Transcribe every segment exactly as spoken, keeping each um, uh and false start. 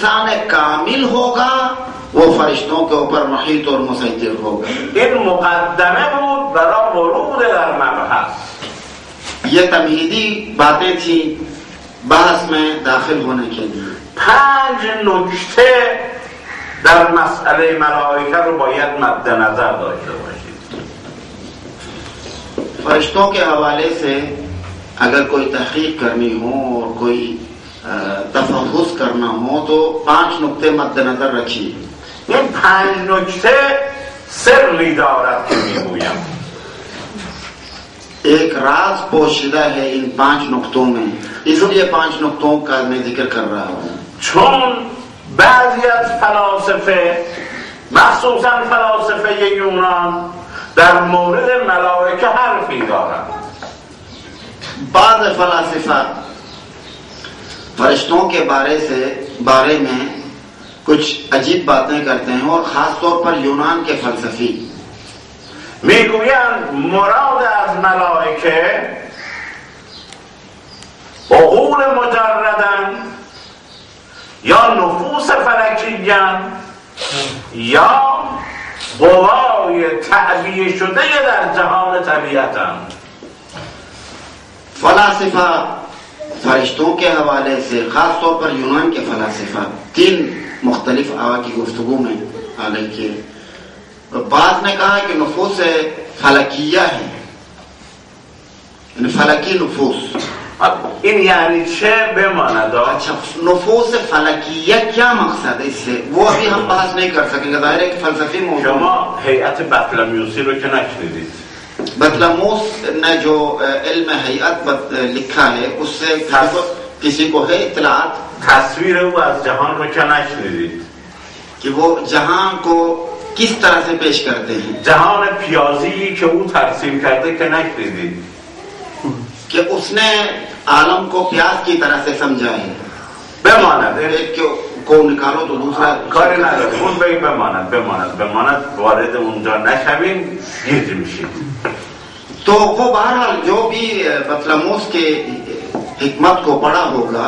इंसान कामिल होगा वो फरिश्तों के ऊपर मुहीत और मुसैतिर होगा। इन मुकद्दमे بود برای ورود در مبحث. ये तमहीदी बातें थी बहस में दाखिल होने के लिए. پنج نکته در مسئله ملائکه رو باید مد نظر داشته باشید. फरिश्तों के हवाले से अगर कोई तहकीक करनी हो और कोई तफहुस करना हो तो पांच नुक्ते मद्देनजर रखिए. این پنج نکته سری دارد که میگویم. एक राज पोशीदा है इन पांच नुक्तों में, इसलिए पांच नुक्तों का मैं जिक्र कर रहा हूँ. چون بعضی از فلاسفه مخصوصا فلاسفه یونان در مورد ملائکه حرفی دارند. بعض फलासिफा फरिश्तों के बारे से बारे में कुछ अजीब बातें करते हैं और खास तौर पर यूनान के फलसफी میگویند مراد از ملائکه عقول مجردن یا نفوس فلکیان یا قوای تعبیه شده در جهان طبیعتن. फलासिफा फरिश्तों के हवाले से खास तौर पर यूनान के फलासिफा तीन मुख्तलिफ आवा की गुफ्तगू में हालांकि बाद ने कहा कि नफूस फलकिया है, फलकी नफूस. این یعنی چه بماند؟ अच्छा नफूस फलकिया क्या मकसद है इससे वो अभी हम बहस नहीं कर सकेंगे. ज़ाहिर है कि फलसफी मौजूद. شما هیئت بطلمیوسی رو که نشنیدید. बतलमूस ने जो इल्म हयत लिखा है उससे किसी को है इत्तलात. تصویر او از جهان رو که نشنیدید कि वो जहां को किस तरह से पेश करते हैं. جهان پیازی که او ترسیم کرده که نشنیدید कि उसने आलम को प्याज की तरह से समझा है. بماند एक को निकालो तो दूसरा کاری نداره. اون بگی بماند بماند بماند وارد اونجا نشویم گیج میشید. तो वो बहरहाल जो भी बतलमूस के हिकमत को पढ़ा होगा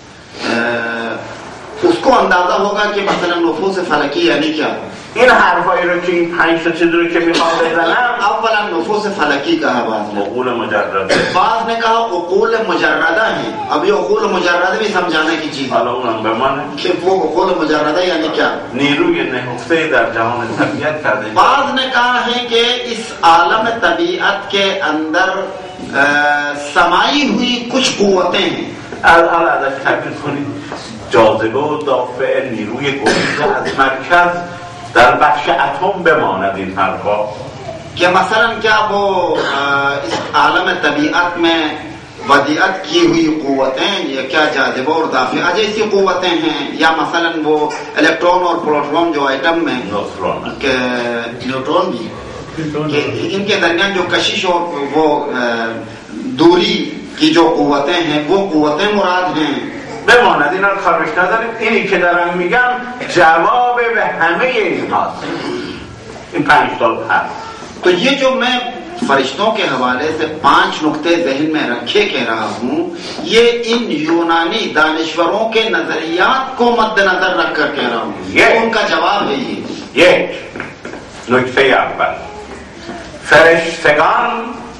उसको अंदाजा होगा कि मसलन नफूस फलकी यानी क्या. این حرفایی رو که این پنج تا چیز رو که میخوام بزنم اولا نفوس فلکی कहा बात ने. عقول مجرده. बाद ने कहा उकूल मुजर्रदा है. अब ये उकूल मुजर्रदा भी समझाने की चीज حالا اونم بمانه कि वो उकूल मुजर्रदा यानी क्या. نیروی نهفته در جهان طبیعت کرده. बाद ने कहा है कि इस आलम तबीयत के अंदर समाई हुई कुछ कुव्वतें हैं. الان ازش تعبیر کنید جاذبه و دافع نیروی گریز از مرکز در بخش اتم بماند. این حرفا कि मसलन क्या वो इस आलम तबीयत में वदियत की हुई कुव्वतें या क्या जाज़िबा और दाफ़िआ जैसी कुव्वतें हैं या मसलन वो इलेक्ट्रॉन और प्रोटॉन जो आइटम में न्यूट्रॉन के न्यूट्रॉन भी कि इनके दरमियान जो कशिश और वो दूरी की जो कुव्वतें हैं वो कुव्वतें मुराद हैं. بماند. اینا رو کارش نداریم. اینی که دارم میگم جواب به همه این هاست. این پنج تا هست. तो ये जो मैं फरिश्तों के हवाले से पांच नुक्ते जहन में रखे कह रहा हूँ ये इन यूनानी दानिश्वरों के नजरियात को मद्देनजर रखकर कह रहा हूँ. ये उनका जवाब है. ये یک نکته اول فرشتگان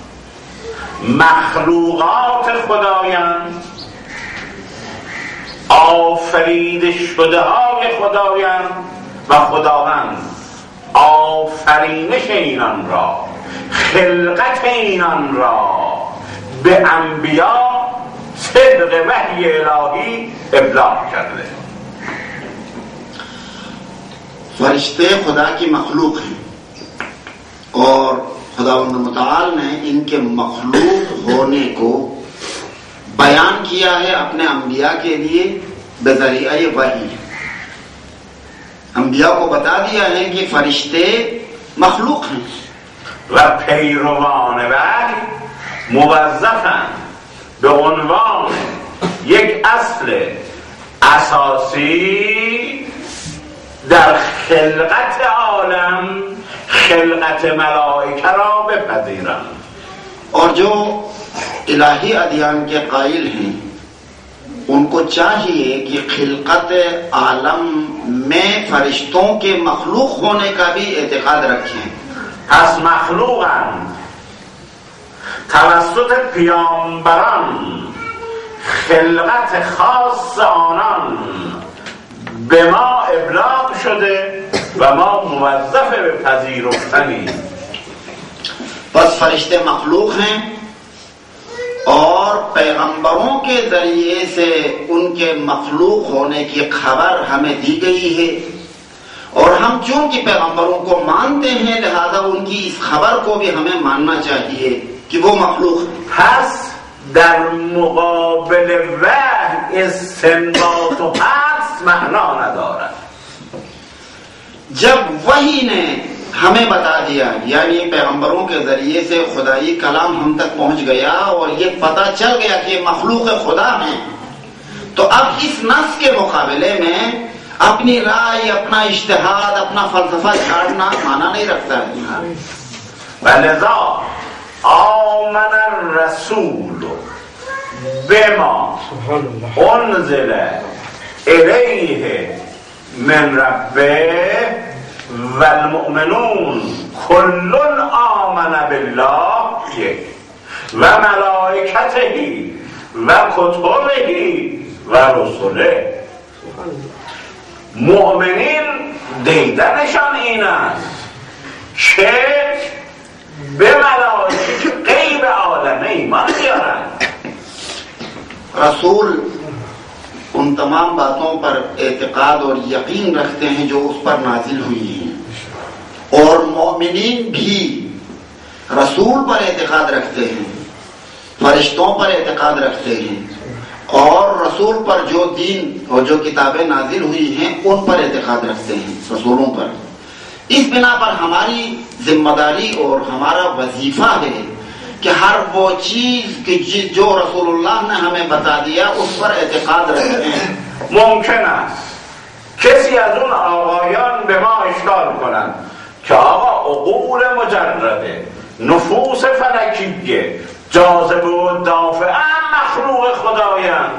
مخلوقات خدایند، آفریده شده های خدایند و خداوند آفرینش اینان را، خلقت اینان را به انبیا صدق وحی الهی ابلاغ کرده. फरिश्ते खुदा की मखलूक हैं और खुदावंद मुताल ने इनके मखलूक होने को बयान किया है अपने अंबिया के लिए बेज़रिया वही. अंबिया को बता दिया है कि फरिश्ते मखलूक हैं و پیروان وحی موظفند به عنوان یک اصل اساسی در خلقت عالم خلقت ملائکه را بپذیرند. और जो इलाही अदियान के कायल हैं उनको चाहिए कि खिलकत आलम में फरिश्तों के मखलूक होने का भी एतकाद रखें। پس مخلوقند توسط پیامبران خلقت خاص آنان به ما ابلاغ شده و ما موظف به پذیرفتنیم. बस फरिश्ते मखलूक हैं और पैगंबरों के जरिए से उनके मखलूक होने की खबर हमें दी गई है और हम चूंकि पैगंबरों को मानते हैं लिहाजा उनकी इस खबर को भी हमें मानना चाहिए कि वो मखलूक है. پس در مقابل وحی استنباط و حدس معنا ندارد. जब वही ने हमें बता दिया यानी पैगंबरों के जरिए से खुदाई कलाम हम तक पहुंच गया और ये पता चल गया कि मखलूक खुदा हैं, तो अब इस नस के मुकाबले में अपनी राय, अपना इज्तिहाद, अपना फलसफा झाड़ना माना नहीं रखता है. ولذا آمن الرسول بما انزل الیه من ربه والمؤمنون كل آمن بالله و ملائکته و کتبه و رسله. مؤمنین دیدنشان این است که به ملائکه غیب عالمه ایمان بیارند. रसूल उन तमाम बातों पर एतकाद और यकीन रखते हैं जो उस पर नाजिल हुई हैं और मोमिनीन भी रसूल पर एतकाद रखते हैं, फरिश्तों पर एतकाद रखते हैं और रसूल पर जो दीन और जो किताबें नाजिल हुई हैं उन पर एतकाद रखते हैं, रसूलों पर. इस बिना पर हमारी जिम्मेदारी और हमारा वजीफा है कि हर वो चीज की जो रसूलुल्लाह ने हमें बता दिया उस पर एतकाद रखें. ممکن است کسی از اون آقایان به ما اشکال کنند که آقا عقول مجرده نفوس فلکیه جاذبه و دافعه مخلوق خدایند.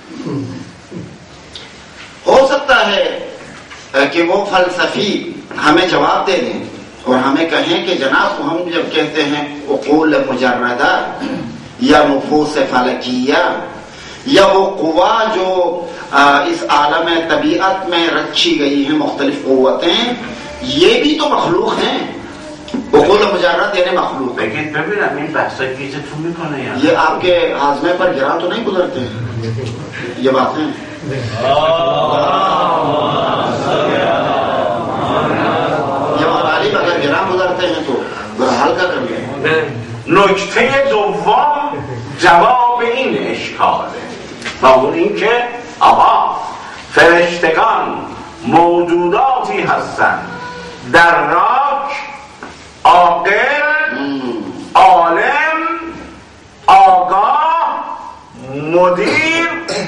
हो सकता है कि वो फलसफी हमें जवाब दे दें और हमें कहें कि जनाब हम जब कहते हैं उक़ूल मुजर्रदा या नुफूस फलकिया या वो कुवा जो आ, इस आलम तबीयत में रखी गई हैं मुख्तलिफ क़ुव्वतें, ये भी तो मखलूक हैं. उक़ूल मुजर्रद यानी मखलूक. लेकिन बबीनम این بحثا گیجتون میکنه یعنی ये आपके हाजमे पर गिरा तो नहीं गुजरते हैं ये बातें. अगर गिराम गुजरते हैं तो बहरहाल का कर लें. نکته دوم جواب این اشکاله و اون این که آقا فرشتگان موجوداتی هستند در راک عاقل عالم آگاه مدیر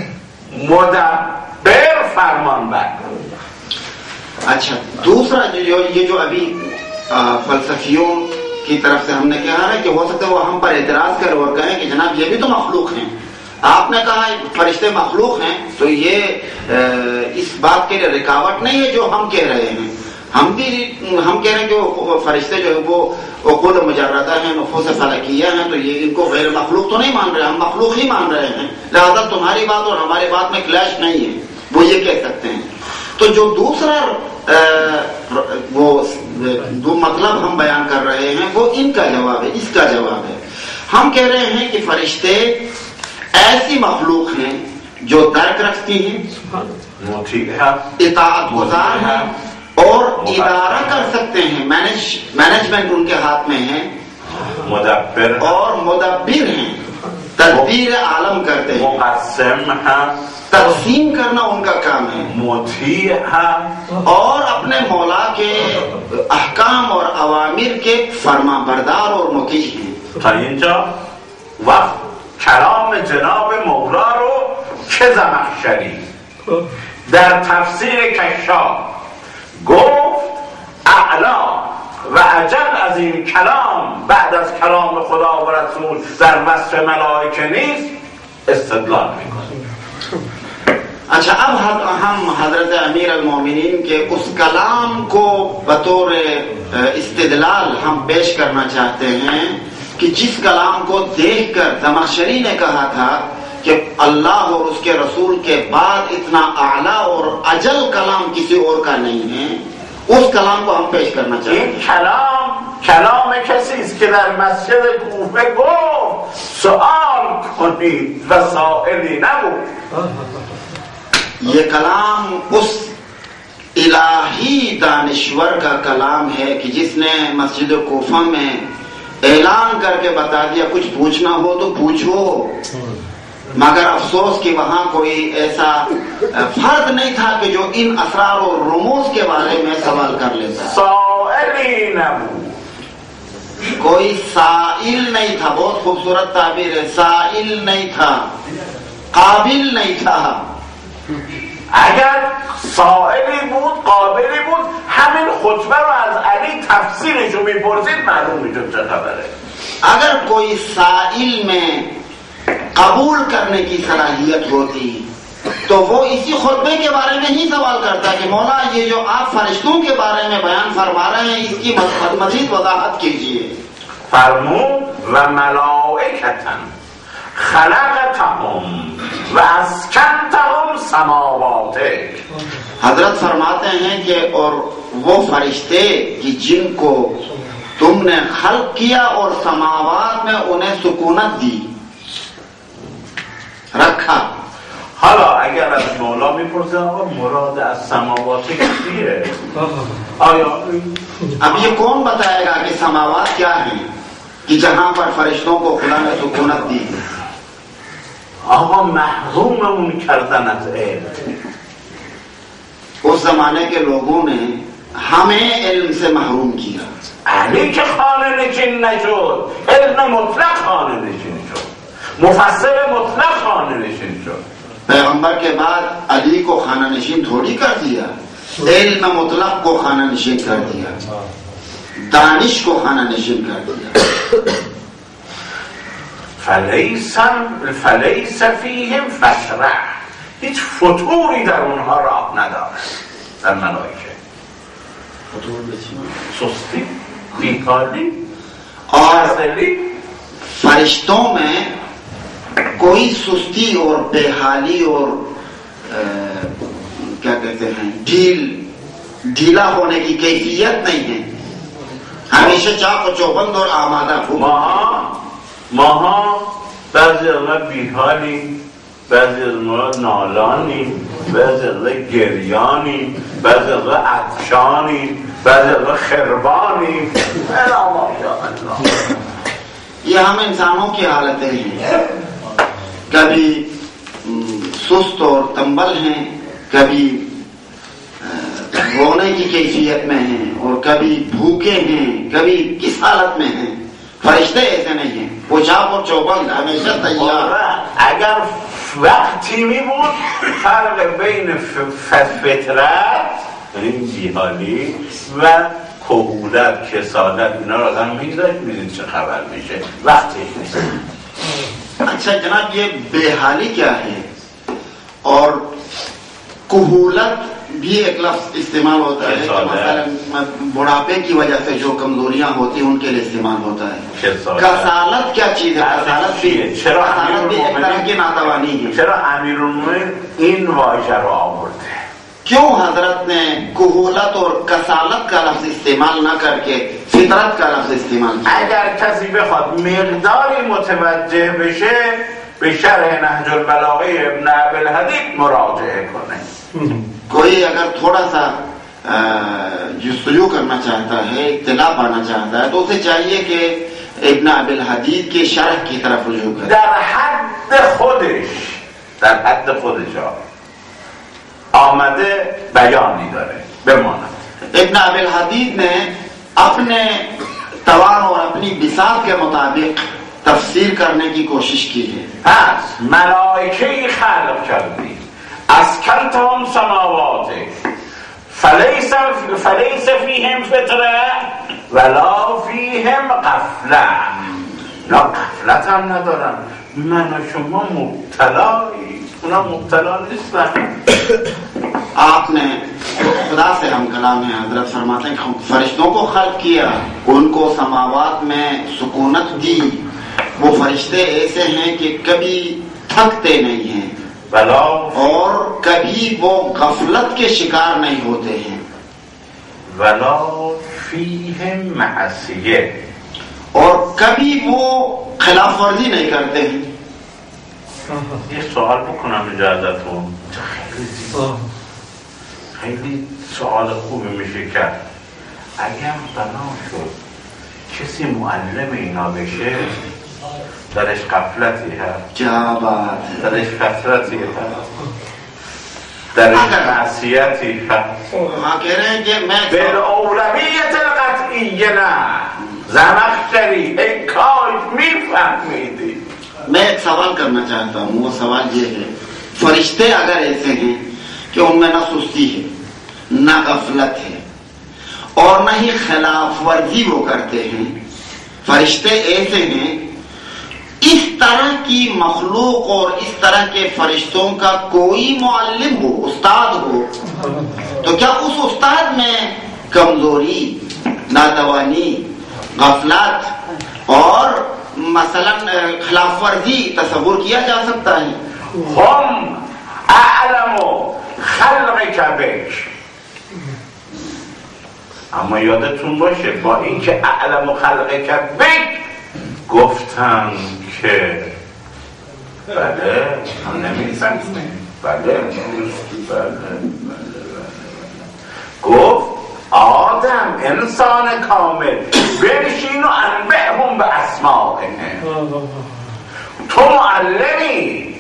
مدبر فرمانبر. अच्छा, दूसरा जो ये जो अभी फलसफियों की तरफ से हमने कहा है कि हो सकता है वो हम पर एतराज करें और कहें कि जनाब ये भी तो मखलूक हैं. आपने कहा फरिश्ते मखलूक हैं तो ये इस बात के लिए रुकावट नहीं है जो हम कह रहे हैं. हम भी हम कह रहे हैं कि वो फरिश्ते जो है वो उक़ूल मुजर्रदा हैं, नुफूस फलकिया हैं, तो ये इनको गैर मखलूक तो नहीं मान रहे, हम मखलूक ही मान रहे हैं. लिहाजा तुम्हारी बात और हमारी बात में क्लैश नहीं है, वो ये कह सकते हैं. तो जो दूसरा आ, वो दो मतलब हम बयान कर रहे हैं वो इनका जवाब है, इसका जवाब है. हम कह रहे हैं कि फरिश्ते ऐसी मखलूक हैं जो दर्क रखती हैं, इताअत गुजार हैं और इदारा कर सकते हैं. मैनेज मैनेजमेंट उनके हाथ में है मुदब्बिर और मुदब्बिर हैं, तदबीर आलम करते हैं, मुक़स्सिम हैं, तक़सीम करना उनका काम है, मुती है और अपने मौला के अहकाम और अवामिर के फरमा बरदार और मुती हैं. تا اینجا وقت کلام جناب مولا رو که زمخشری در تفسیر کشاف گفت اعلا و اجل از این کلام بعد از کلام خدا و رسول در وصف ملائکه نیست استدلال میکنه. अच्छा, अब हम हजरत अमीर अल-मोमिनीन के उस कलाम को बतौर इस्तिदलाल हम पेश करना चाहते हैं कि जिस कलाम को देखकर ज़माशरी ने कहा था कि अल्लाह और उसके रसूल के बाद इतना आला और अजल कलाम किसी और का नहीं है, उस कलाम को हम पेश करना चाहते हैं. कलाम कلام کسی است که در مسجد کوفه گفت سوال کنید و سائلی نبود. ये कलाम उस इलाही दानिश्वर का कलाम है कि जिसने मस्जिद कोफा में ऐलान करके बता दिया कुछ पूछना हो तो पूछो, मगर अफसोस कि वहां कोई ऐसा फर्द नहीं था कि जो इन असरार और रुमूज के बारे में सवाल कर लेता. साइली नबूद, कोई साइल नहीं था. बहुत खूबसूरत ताबीर है. साइल नहीं था, काबिल नहीं था. اگر سائلی بود قابلی بود همین خطبه رو از علی تفسیرش رو میپرسید معلوم میشد چه خبره. अगर कोई साइल में कबूल करने की सलाहियत होती तो वो इसी खुतबे के बारे में ही सवाल करता कि मौला ये जो आप फरिश्तों के बारे में बयान फरमा रहे हैं इसकी मजीद वजाहत कीजिए. فرمود و ملائکتن خلقتهم و اسکنتهم समावाते. हजरत फरमाते हैं कि और वो फरिश्ते कि जिनको तुमने खल्क किया और समावात में उन्हें सुकूनत दी रखा. حالا اگر از مولا میپرسه آقا مراد از سماوات چیه؟ آیا अब ये कौन बताएगा कि समावात क्या है कि जहां पर फरिश्तों को खुदा ने सुकूनत दी. آقا محروم اون کردن از علم. उस जमाने के लोगों ने हमें इल्म से महरूम किया. علی که خانه نشین نشد، علم مطلق خانه نشین شد، مفسر مطلق خانه نشین شد. पैगंबर के बाद अली को खाना नशीन थोड़ी कर दिया, इल्म मुतलक को खाना नशीन कर दिया, दानिश को खाना नशीन कर दिया. فلیس فلیس فیهم فتره، هیچ فتوری در اونها راه نداره. در ملائکه سستی، بیکاری और फरिश्तों में कोई सुस्ती और बेहाली और आ, क्या कहते हैं ढील ढीला होने की कैफियत नहीं है. हमेशा चाक और चौबंद और आमादा हो. ماها ماها بعضی از ما بیحالی، بعضی از ما نالانی، بعضی از ما گریانی، بعضی از ما عطشانی، بعضی از ما خربانی. ये हम इंसानों की हालतें हैं. कभी सुस्त और तंबल हैं, कभी रोने की कैफियत में हैं और कभी भूखे हैं, कभी किस हालत में हैं. फरिश्ते ऐसे नहीं हैं, पोशाक और चौबंद हमेशा तैयार. اگر وقتی می بود فرق بین فطرت یعنی بیحالی و کهولت، کسالت اینا رو آدم میگذاشت میدید چه خبر میشه. وقتش نیست. अच्छा जनाब, ये बेहाली क्या है और कुहूलत भी एक लफ्ज इस्तेमाल होता है. बुढ़ापे की वजह से जो कमजोरियां होती हैं उनके लिए इस्तेमाल होता है. कसालत क्या चीज है? कसालत भी कसालत भी एक तरह की नातवानी है. चलो अमीरुल इन वाइजा रो आवरते हैं. क्यों हजरत ने कुहूलत और कसालत का लफ्ज इस्तेमाल न करके फितरत का लफ्ज इस्तेमाल किया? اگر کسی بخواد مقداری متوجه بشه به شرح نهج البلاغه ابن ابوالحدید مراجعه کنه. कोई अगर थोड़ा सा जुस्तजू करना चाहता है, इत्तिला पाना चाहता है तो उसे चाहिए कि इब्न अबिल हदीद के शरह की तरफ रुजू करे. در حد خودش در حد خودش آمده بیانی داره بماند. इब्न अबिल हदीद ने अपने तवान और अपनी बिसात के मुताबिक तफसीर करने की कोशिश की है. پس ملائکه‌ای خلق کردی اسکنتهم سماواته فلیس فلیس فیهم فتره ولا فیهم غفله. نه غفلت هم ندارن. من و شما مبتلایی اونا مبتلا نیستن. आपने खुदा से हम कलाम में हजरत फरमाते हैं कि फरिश्तों को खल्क किया, उनको समावात में सुकूनत दी। वो फरिश्ते ऐसे हैं कि कभी थकते नहीं हैं और कभी वो गफलत के शिकार नहीं होते हैं। वला फीहिम मअसिये, और कभी वो खिलाफ वर्जी नहीं करते हैं। ये सवाल بکنم اجازتون، خیلی سوال خوبی میشه کرد. اگر بنا شد کسی معلم اینا بشه درش غفلتی هست، क्या बात है, درش کثرتی هست، درش معصیتی هست. हाँ कह रहे हैं कि मैं بالاولویت القطعیه نه. زمخشری ای کاش میفهمیدی. मैं एक सवाल करना चाहता हूँ। वो सवाल ये है, फरिश्ते अगर ऐसे हैं कि उनमें न सुस्ती है, न गफलत है और न ही खिलाफ वर्जी वो करते हैं, फरिश्ते ऐसे हैं, इस तरह की मखलूक और इस तरह के फरिश्तों का कोई मुअल्लिम हो, उस्ताद हो, तो क्या उस उस्ताद में कमजोरी, नादवानी, गफलत और मसलन खिलाफ वर्जी तस्वुर किया जा सकता है? हम अअलमो خلقک بک. اما یادتون باشه با اینکه اعلم خلقک بک گفتن که بله هم نمیفهمیم، بله بله گفت آدم انسان کامل بنشین و انبئهم به اسمائهم. تو معلمی،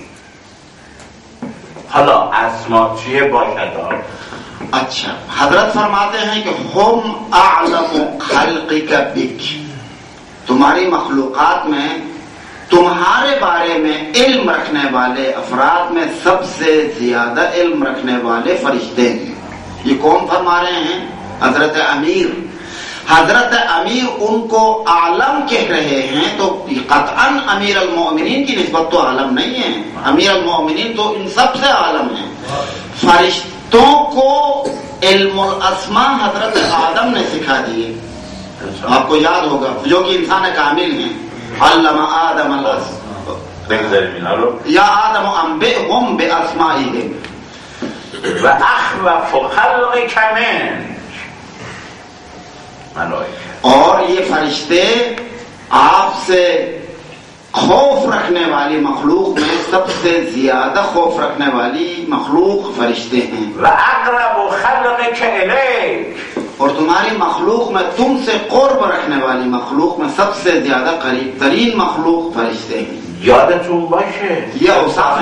حالا اسما چیه باشد؟ अच्छा, हजरत फरमाते हैं कि हम अअलमु खल्क़िका बिक, तुम्हारी मखलूक़ात में तुम्हारे बारे में इल्म रखने वाले अफराद में सबसे ज्यादा इल्म रखने वाले फरिश्ते हैं। ये कौन फरमा रहे हैं? हजरत अमीर। हजरत अमीर उनको आलम कह रहे हैं तो कतअन अमीर अल मोमिनीन की निस्बत तो आलम नहीं है। अमीर अल मोमिनीन तो इन सबसे आलम है। फरिश्तों को इल्मुल अस्मा हजरत आदम ने सिखा दिए। आपको याद होगा, जो कि इंसान कामिल है, अल्लमा आदम अल या आदम अंबिहुम बिअस्माइहिम व अखवफ खल्क़िक मिन, और ये फरिश्ते आपसे खौफ रखने वाली मखलूक में सबसे ज्यादा खौफ रखने वाली मखलूक फरिश्ते हैं। और तुम्हारी मखलूक में तुमसे क़ुर्ब रखने वाली मखलूक में सबसे ज्यादा करीब तरीन मखलूक फरिश्ते हैं। यादतून बाशे ये औसाफ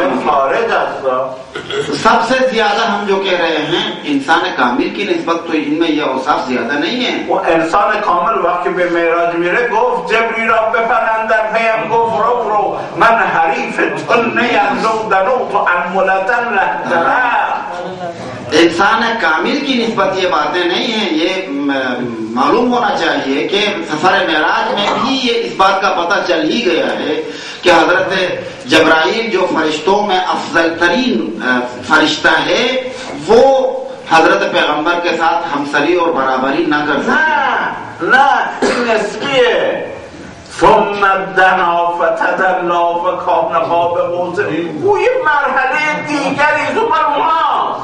सबसे ज्यादा हम जो कह रहे हैं इंसान कामिल की निस्बत, तो इनमें यह औसाफ ज्यादा नहीं है। वो इंसान कामिल वाकई में मेराज मेरे गोफ जबरी रब फनंदर फयम गोफ रो रो मन हरीफ तुन्ने यंदो दनो तो अनमुलतन लहतरा। इंसान कामिल की निस्बत ये बातें नहीं है। ये मालूम होना चाहिए कि सफर मेराज में भी ये इस बात का पता चल ही गया है कि हजरत जब्राइल जो फरिश्तों में अफजल तरीन फरिश्ता है, वो हजरत पैगंबर के साथ हमसरी और बराबरी न कर सकते। ना नस्बिए ثم دنا فتدلى فكان قاب قوسين. वो ये मरहले दीगरी सुपर हुआ।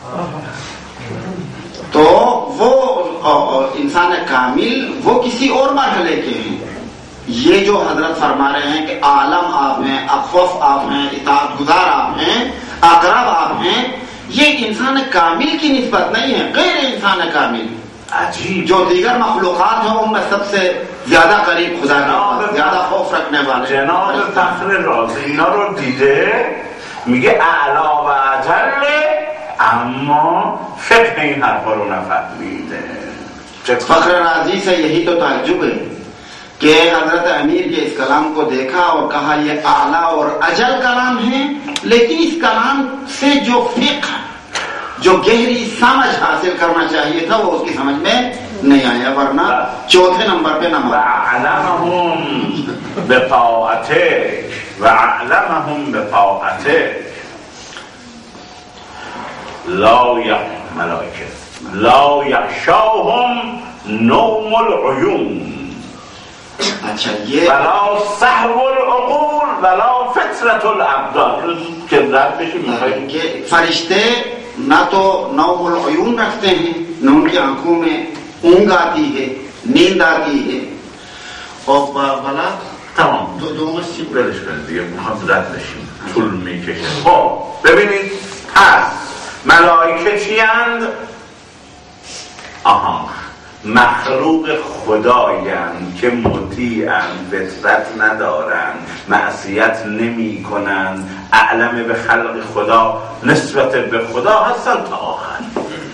तो वो इंसान कामिल वो किसी और मरहले के हैं। ये जो हजरत फरमा रहे हैं कि आलम आप हैं, अखवफ आप हैं, इताअत गुजार आप हैं, अकरब आप हैं, ये इंसान कामिल की निस्बत नहीं है, गैर इंसान कामिल अजीब जो दीगर मखलूक़ात हैं उनमें सबसे ज्यादा करीब खुदा के पास ज्यादा खौफ रखने वाले। जनाब तखरीर राज़ी اینا رو دیده میگه اعلی و اجل، اما فقه این حرفا رو نفهمیده. फख्र राजी से यही तो ताज्जुब है कि हजरत अमीर के इस कलाम को देखा और कहा ये आला और अजल कलाम है, लेकिन इस कलाम से जो फिक्र, जो गहरी समझ हासिल करना चाहिए था वो उसकी समझ में नहीं आया, वरना चौथे नंबर पे नंबर। वअलमहुम बिताअतिक वअलमहुम बिताअतिक, لا یخ ملائکه لا یخشاهم نوم العیون اچھا یہ ولا سهو العقول ولا فترة الابدان کہ رد بشی میخواهی کہ فرشتے نہ تو نوم العیون رکھتے ہیں نہ ان کی آنکھوں میں اونگ آتی ہے نیند آتی ہے اور بلا تمام دو دو مسیب بلش کنید دیگه میخواد رد بشیم طول میکشه خب ببینید پس ملائکه چی اند؟ آها مخلوق خدایند که مطیعند فطرت ندارند معصیت نمی کنند اعلم به خلق خدا نسبت به خدا هستن تا آخر.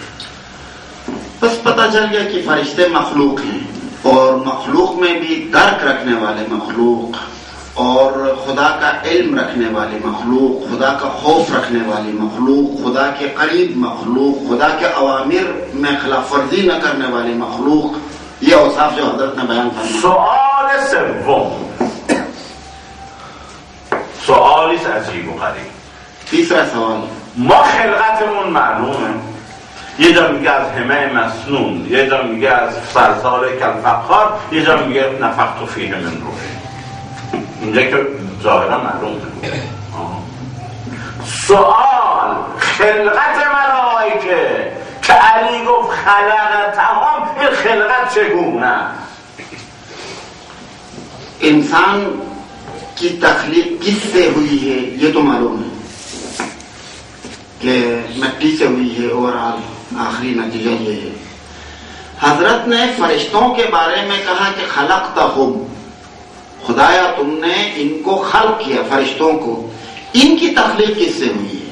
بس پتہ چل گیا کہ فرشتے مخلوق ہیں اور مخلوق میں بھی درک رکھنے والے مخلوق اور خدا کا علم رکھنے والے مخلوق خدا کا خوف رکھنے والی مخلوق خدا کے قریب مخلوق خدا کے اوامر میں خلاف ورزی نہ کرنے والی مخلوق یہ اوصاف جو حضرت نے بیان فرمایا. سوال سوم سوالی عجیب و غریب. تیسرا سوال ما خلقتمون معلومه یه جا میگه از همه مسنون یه جا میگه از سلسال کالفخار یه جا میگه نفخت فیه من روح اینجا که ظاهرا معلوم بود. سوال خلقت ملائکه که علی گفت خلقتهم این خلقت چگونه؟ انسان کی تخلیق کس سے ہوئی ہے یہ تو معلوم ہے کہ مٹی سے ہوئی ہے اور آخری نتیجہ یہ ہے. حضرت نے فرشتوں کے بارے میں کہا کہ خلقتہم خدایا تم نے ان کو خلق کیا فرشتوں کو ان کی تخلیق کس سے ہوئی ہے؟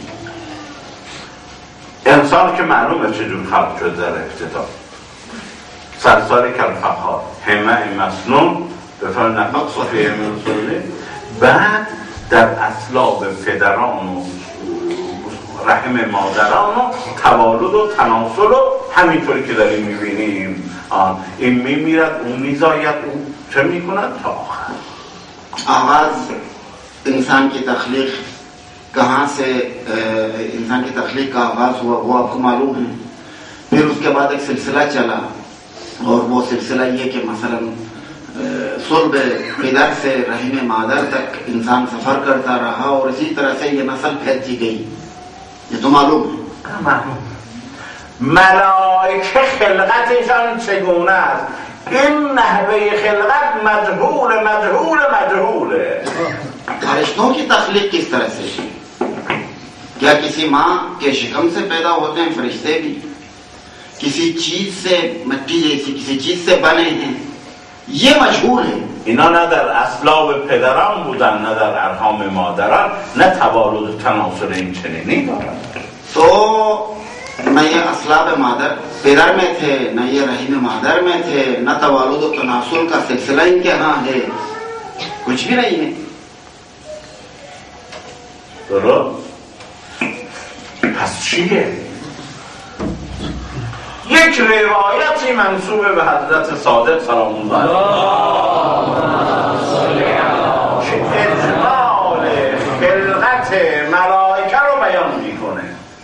انسان که معلومه چجور خلق شد در ابتدا سلسال کالفخار همه مسنون به طور نفخت فیه من روح بعد در اصلاب پدران و رحم مادران و توالد و تناسل و همینطوری که داریم میبینیم این میمیرد اون میزاید اون چه میکند تا آخر. آغاز انسان کی تخلیق کہاں سے انسان کی تخلیق کا آغاز ہوا وہ آپ کو معلوم ہے. پھر اس کے بعد ایک سلسلہ چلا اور وہ سلسلہ یہ کہ مثلا صلب پدر سے رحم مادر تک انسان سفر کرتا رہا اور اسی طرح سے یہ نسل پھیلتی گئی. یہ تو معلوم ہے. معلوم. ملائکه خلقتشان چگونه است؟ این نحوه خلقت مجهول مجهول مجهوله. فرشتوں کی تخلیق کس طرح سے؟ کیا کسی ماں کے شکم سے پیدا ہوتے ہیں فرشتے بھی؟ کسی چیز سے مٹی جیسی کسی چیز سے بنے ہیں؟ یہ مجهول ہے. اینا نه در اصلاب پدران بودن نه در ارحام مادران نه توالد و تناسل این چنینی دارن. تو نہ یہ اصلاب مادر پدر میں تھے نہ یہ رحم مادر میں تھے نہ توالد و تناسل کا سلسلہ ان کے ہاں ہے کچھ بھی نہیں ہے. درست؟ پس چیه؟ یک روایتی منصوب به حضرت صادق سلام الله علیه که اجمال خلقت ملائکه رو بیان میکنه.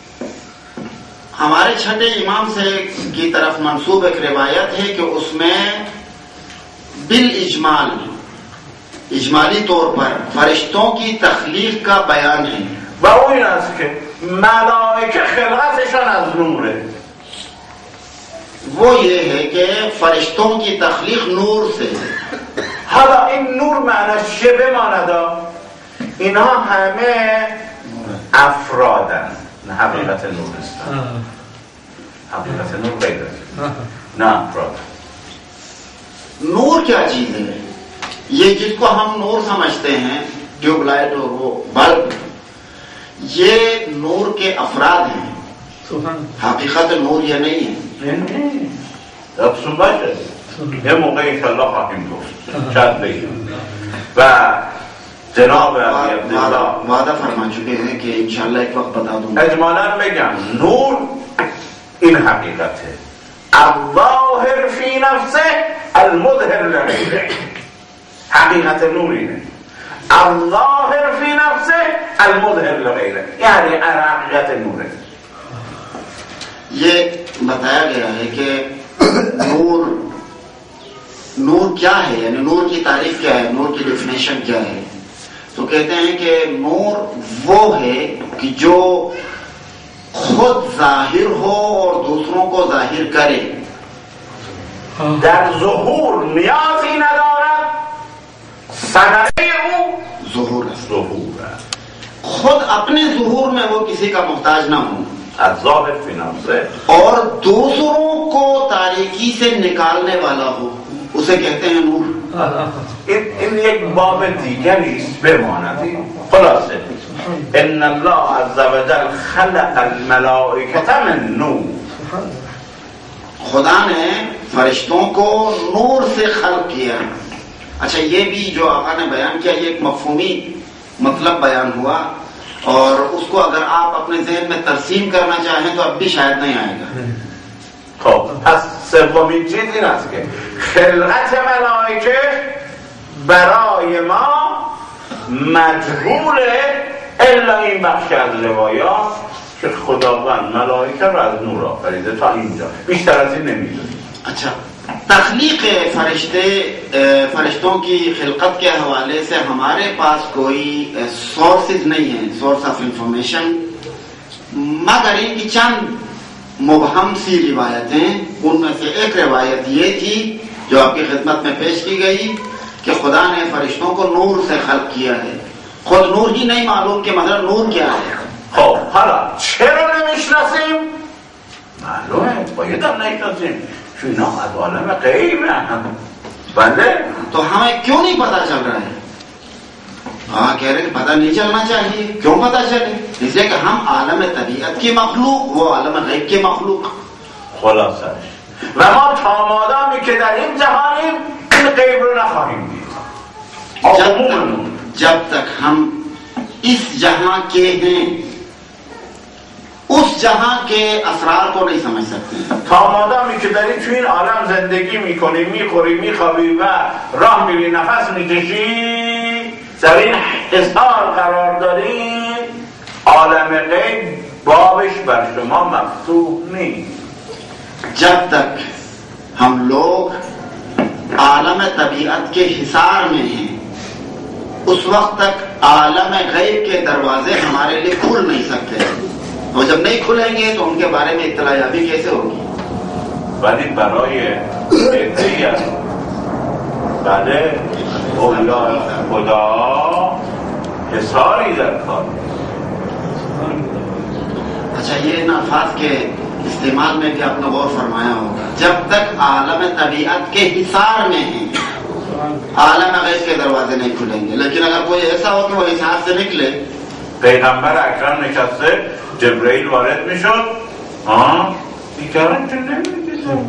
ہمارے چھٹے امام سے کی طرف منسوب ایک روایت ہے کہ اس میں بالاجمال اجمالی طور پر فرشتوں کی تخلیق کا بیان ہے. و او این است که ملائکه خلقتشان از نوره. وہ یہ ہے کہ فرشتوں کی تخلیق نور سے ہے. حالا این نور معنیش چیه بماندا؟ اینها همه افرادن نه حقیقت نور نیستن. حقیقت نور غیره نه افراد. نور کیا چیز ہے؟ یہ جس کو ہم نور سمجھتے ہیں ٹیوب لائٹ اور وہ بلب یہ نور کے افراد ہیں. حقیقت نور یہ نہیں ہے. یادتون باشه یه موقعی انشالله خواهیم گفت شاید بگیم و جناب عبدالله وعدہ فرما چکے ہیں کہ انشاءاللہ ایک وقت بتا دوں. اجمالا بگم نور این حقیقته الظاهر فی نفسه المظهر لغیره. حقیقت نور اینه الظاهر فی نفسه المظهر لغیره یعنی حقیقت نوره. ये बताया गया है कि नूर नूर क्या है, यानी नूर की तारीफ क्या है, नूर की डेफिनेशन क्या है। तो कहते हैं कि नूर वो है कि जो खुद जाहिर हो और दूसरों को जाहिर करे। در ظهور نیازی ندارد، صدقه او ظهور است. ظهور است. खुद अपने ظهور में वो किसी का मोहताज ना हो از ظاهر فی نفسه और दूसरों को तारीकी से निकालने वाला हो, उसे कहते हैं नूर. این این یک باب دیگری است بماند. خلاصه ان الله عز وجل خلق الملائکه من نور. खुदा ने फरिश्तों को नूर से खल्क किया. अच्छा, ये भी जो आका ने बयान किया ये एक मफहूमी मतलब बयान हुआ, और उसको अगर आप अपने ज़हन में तरसीम करना चाहें तो अब भी शायद नहीं आएगा. خب پس سومین چیز این است که خلقت ملائکه برای ما مجهوله الا این بخش از روایات که خداوند ملائکه رو از نور آفریده. تا اینجا بیشتر از این نمیدونیم. अच्छा, तख्लीक फरिश्ते फरिश्तों की खिलकत के हवाले से हमारे पास कोई सोर्सेज नहीं है, सोर्स ऑफ इंफॉर्मेशन, मगर इनकी चंद मुबहम सी रिवायतें. उनमें से एक रिवायत ये थी जो आपकी खिदमत में पेश की गई कि खुदा ने फरिश्तों को नूर से खल्क किया है. खुद नूर ही नहीं मालूम कि मतलब नूर क्या है. خب حالا چرا نمیشناسیم؟ معلومه باید هم نشناسیم چون اینا از عالم غیبه هم. بله तो हमें क्यों नहीं पता चल रहा है? हाँ, कह रहे कि पता नहीं चलना चाहिए. क्यों पता चले? इसलिए कि हम आलम तबीयत की मखलूक, वो आलम गैब के मखलूक. خلاصش و ما تا مادامی که در این جهانیم این غیب رو نخواهیم دید. जब तक, जब तक हम इस जहां के हैं उस जहां के असरार को नहीं समझ सकते. تا مادامی که در این تو این عالم زندگی میکنی، میخوری، میخوابی و راه میری، نفس میکشی، در این حصار قرار داری، عالم غیب بابش بر شما مفتوح نیست. जब तक हम लोग आलम तबीयत के हिसार में हैं उस वक्त तक आलम गैब के दरवाजे हमारे लिए खुल नहीं सकते. और जब नहीं खुलेंगे तो उनके बारे में इत्तलायाबी कैसे होगी. ولی برای عده‌ای از بله اولیای خدا حصاری در کار. अच्छा, ये इन अल्फाज के इस्तेमाल में भी आपने गौर फरमाया होगा. जब तक आलम तबीयत के हिसार में है आलम गैब के दरवाजे नहीं खुलेंगे. लेकिन अगर कोई ऐसा हो कि वो हिसार से निकले, پیغمبر اکرم نشسته جبرئیل وارد میشد ها دیگران که نمیدیدم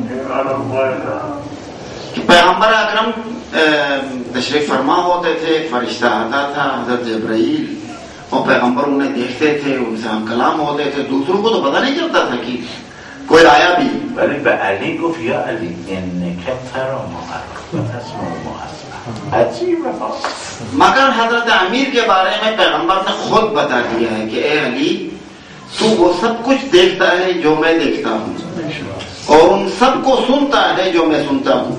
कि पैगंबर अकरम तशरीफ फरमा होते थे, फरिश्ता आता था हजरत जबराइल, और पैगंबर उन्हें देखते थे, उनसे हम कलाम होते थे. दूसरों को तो पता नहीं चलता था कि कोई आया भी. ولی به علی گفت یا علی انک ترا ما و تسمع ما عجیبه. मगर हजरत अमीर के बारे में पैगंबर ने खुद बता दिया है कि ए अली, तू वो सब कुछ देखता है जो मैं देखता हूँ और उन सब को सुनता है जो मैं सुनता हूँ.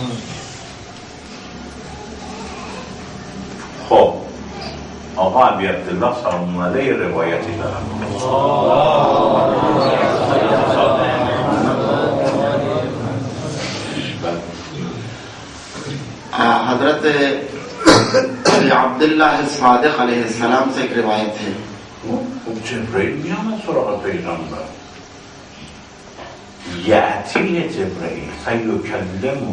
خب آقا ابی عبدالله سلام علیه روایتی دارم. हजरत अब्दुल्लाह सादिक अलैहिस्सलाम से एक रिवायत है. جبرئیل میامد سراغ پیغمبر یأتی جبرئیل فیکلمه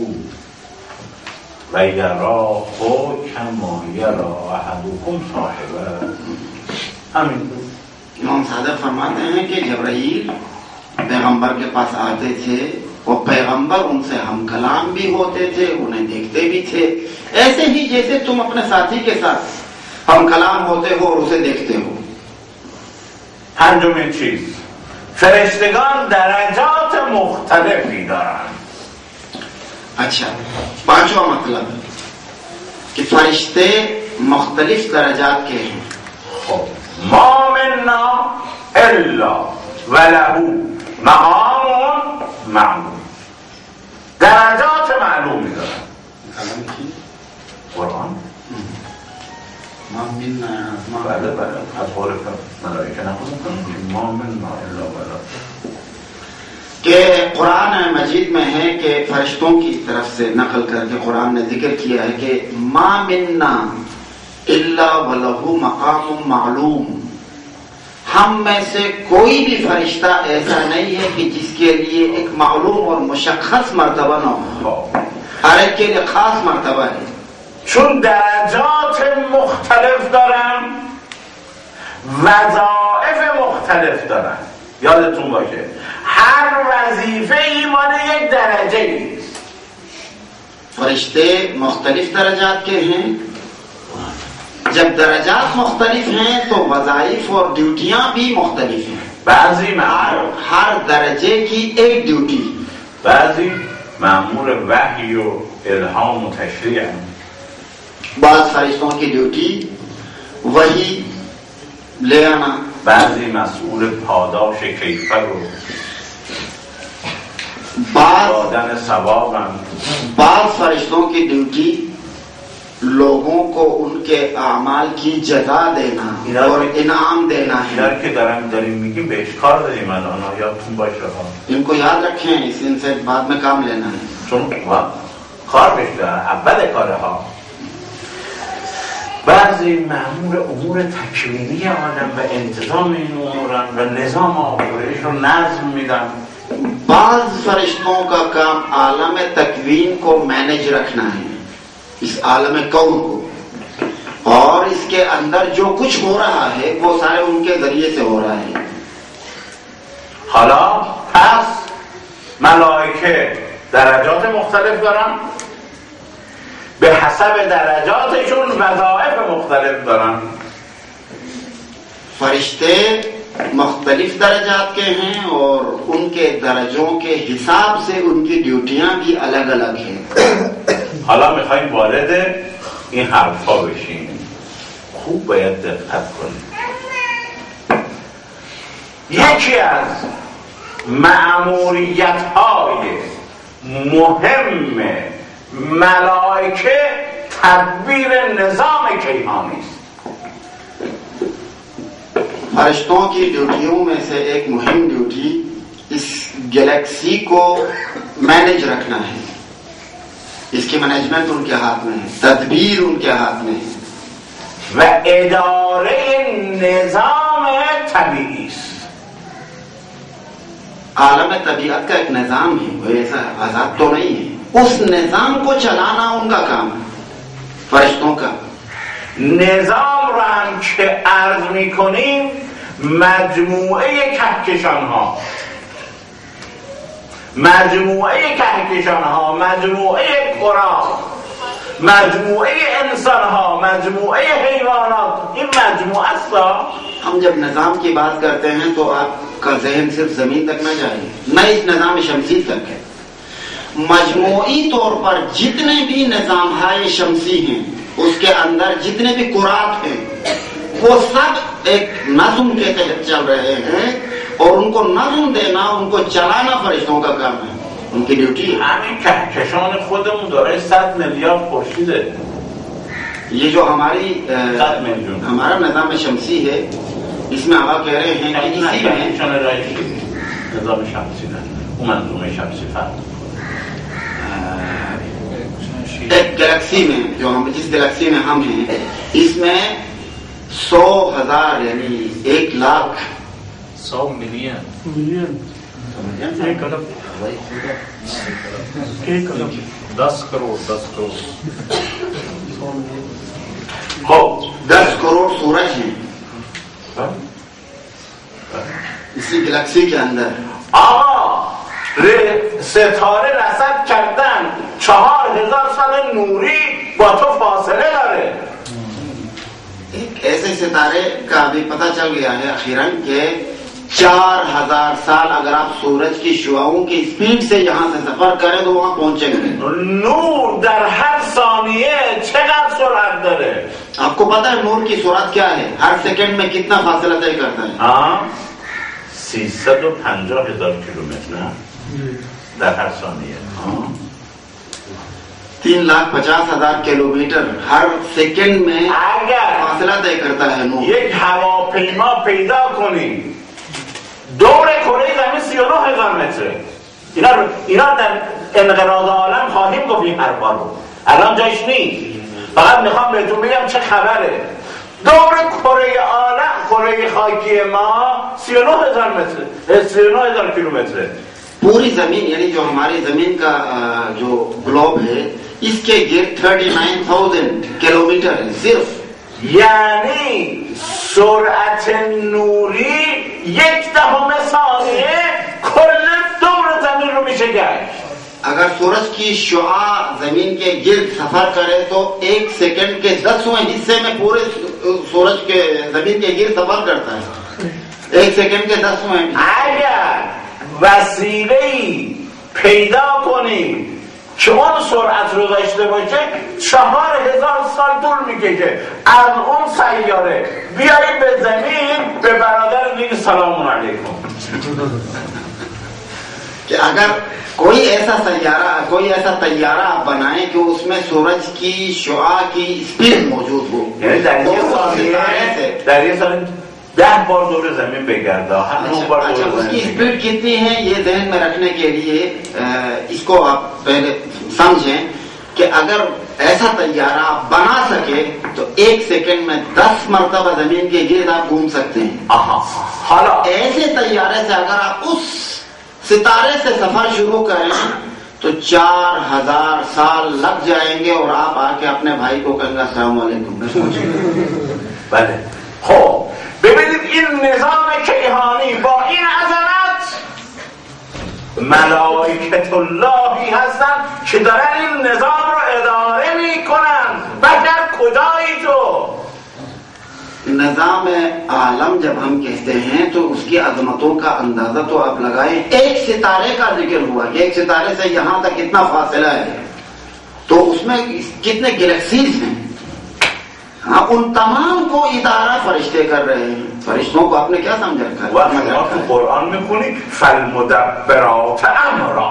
و یراه کما یرا احدکم صاحبه. همین इमाम सादिक फरमाते हैं कि जबराइल पैगंबर के पास आते थे, वो पैगंबर उनसे हम कलाम भी होते थे, उन्हें देखते भी थे, ऐसे ही जैसे तुम अपने साथी के साथ हम कलाम होते हो और उसे देखते हो. پنجمین چیز فرشتگان درجات مختلفی دارند. अच्छा, पांचवा मतलब कि फरिश्ते मुख्तलिफ दरजात के हैं. خب ما منا الا وله مقام معلوم، درجات معلومی دارن. قرآن ما من ما بله بله از قول ملائکه نخواست کنیم ما من ما الا بلا کہ قرآن مجید میں ہے کہ فرشتوں کی طرف سے نقل کر کے قرآن نے ذکر کیا ہے کہ ما منا الا ولہ مقام معلوم، ہم میں سے کوئی بھی فرشتہ ایسا نہیں ہے کہ جس کے لیے ایک معلوم اور مشخص مرتبہ نہ ہو، ہر ایک کے لیے خاص مرتبہ ہے. چون درجات مختلف دارن، وظایف مختلف دارن. یادتون باشه هر وظیفه ای مال یک درجه ایست. فرشتے مختلف درجات کے ہیں. جب درجات مختلف ہیں تو وظائف اور ڈیوٹیاں بھی مختلف ہیں. بعضی مأمور ہر درجے کی ایک ڈیوٹی. بعضی مأمور وحی و الهام و تشریع، بعض فرشتوں کی ڈیوٹی وہی لے آنا، بعضی مسئول پاداش کیفر و بعض دادن ثواب هم. بعض فرشتوں کی ڈیوٹی لوگوں کو ان کے اعمال کی جزا دینا اور انعام دینا ہے. اینا که دارم داریم میگیم بهش کار داریم الان، یادتون باشه ها، ان کو یاد رکھیں، اس ان سے بعد میں کام لینا ہے. چون کار بهش دارن اول کاره ها. بعضی مأمور امور تکوینی عالم و انتظام این امورن و نظام آفرینش رو نظم میدن. بعض فرشتوں کا کام عالم تکوین کو مینج رکھنا ہے، اس عالم کون کو، اور اس کے اندر جو کچھ ہو رہا ہے وہ سارے ان کے ذریعے سے ہو رہا ہے. حالا پس ملائکه درجات مختلف دارن، به حسب درجاتشون وظایف مختلف دارن. فرشتے مختلف درجات کے ہیں اور ان کے درجوں کے حساب سے ان کی ڈیوٹیاں بھی الگ الگ ہیں. حالا میخواییم وارد این حرفا بشیم، خوب باید دقت کنیم. یکی از مأموریت‌های مهم ملائکه تدبیر نظام کیهانی است. فرشتوں کی ڈیوٹیوں میں سے ایک مہم ڈیوٹی اس گلیکسی کو مینج رکھنا ہے. اس کی مینجمنٹ ان کے ہاتھ میں ہے، تدبیر ان کے ہاتھ میں ہے. و اداره نظام طبیعی است. عالم طبیعت کا ایک نظام ہے، وہ ایسا آزاد تو نہیں ہے. اس نظام کو چلانا ان کا کام ہے، فرشتوں کا. نظام را هم که عرض میکنیم مجموعه کهکشان ها، مجموعه کهکشان ها، مجموعه قرا، مجموعه انسان ها، مجموعه حیوانات، این مجموعه است. ہم جب نظام کی بات کرتے ہیں تو آپ کا ذہن صرف زمین تک نہ جائے، نہ اس نظام شمسی تک ہے. مجموعی طور پر جتنے بھی نظام ہائے شمسی ہیں، اس کے اندر جتنے بھی قرات ہیں، وہ سب ایک نظم کے تحت چل رہے ہیں، اور ان کو نظم دینا، ان کو چلانا فرشتوں کا کام ہے، ان کی ڈیوٹی ہے. همین کهکشان خودمون دارای صد میلیارد خورشیده. یہ جو ہماری صد میلیون ہمارا نظام شمسی ہے، اس میں آقا کہہ رہے ہیں کہ اسی میں کهکشان رئیسی نظام شمسی نه، اون منظومه شمسی فرق. ایک گلیکسی میں جو ہم جس گلیکسی میں ہم ہیں، اس میں سو ہزار یعنی ایک لاکھ سو ملین ملین ایک ارب ایک ارب دس کروڑ دس کروڑ خب دس کروڑ سورج ہیں اسی گلیکسی کے اندر. آقا ستاره رصد کردن چهار هزار سال نوری با تو فاصله داره. ایک ایسے ستارے کا بھی پتہ چل گیا ہے اخیراً کہ چار ہزار سال اگر آپ سورج کی شعاؤں کی اسپیڈ سے یہاں سے سفر کریں تو وہاں پہنچیں گے. نور در هر ثانیه چقدر سرعت داره؟ آپ کو پتہ ہے نور کی سرعت کیا ہے؟ ہر سیکنڈ میں کتنا فاصلہ طے کرتا ہے؟ ہاں سیصد و پنجاه هزار کیلومتر نه در هر ثانیه. तीन लाख पचास हजार किलोमीटर हर सेकंड में फासला तय करता है नूर. یک هواپیما پیدا کنی دور کره زمین سی و نه هزار متره. اینا اینا در انقراض عالم خواهیم گفت این حرفا رو، الان جایش نیست. فقط میخوام بهتون بگم چه خبره. دور کره عالم، کره خاکی ما سی و نه هزار متر، سی و نه هزار کیلومتره. पूरी जमीन यानी जो हमारी जमीन का जो ग्लोब है इसके गिर्द उनतालीस हज़ार किलोमीटर है सिर्फ. یعنی سرعت نوری یک دهم ثانیه کل دور زمین رو میشه گشت. अगर सूरज की शुआ जमीन के गिर्द सफर करे तो एक सेकंड के दसवें हिस्से में पूरे सूरज के जमीन के गिर्द सफर करता है. एक सेकंड के दसवें. اگر وسیله‌ای پیدا کنی که اون سرعت رو داشته باشه چهار هزار سال طول میکشه از اون سیاره بیایید به زمین به برادر بگید سلام علیکم. कि अगर कोई ऐसा सैयारा कोई ऐसा तैयारा आप बनाएं कि उसमें सूरज की शुआ की स्पीड मौजूद हो. یعنی در یه ثانیه در یه ثانیه ده بار دور زمین بگرده. अच्छा उसकी स्पीड कितनी है ये ध्यान में रखने के लिए इसको आप पहले समझें कि अगर ऐसा तैयारा आप बना सके तो एक सेकंड में दस मरतबा जमीन के गिर्द आप घूम सकते हैं. हालां ऐसे तैयारे से अगर आप उस सितारे से सफर शुरू करें तो चार हजार साल लग जाएंगे और आप आके अपने भाई को कहेंगे अस्सलाम वालेकुम. بله. خب ببینید این نظام کیهانی با این عظمت ملائکت اللهی هستن که دارن این نظام رو اداره میکنن. بشر کجایی تو؟ निजाम आलम जब हम कहते हैं तो उसकी अजमतों का अंदाजा तो आप लगाएं. एक सितारे का जिक्र हुआ, एक सितारे से यहाँ तक कितना फासला है तो उसमें कितने गैलेक्सीज हैं. हाँ उन तमाम को इदारा फरिश्ते कर रहे हैं. फरिश्तों को आपने क्या समझ रखा है? तो कुरान में खुनी फलमुदब्बिरात अमरा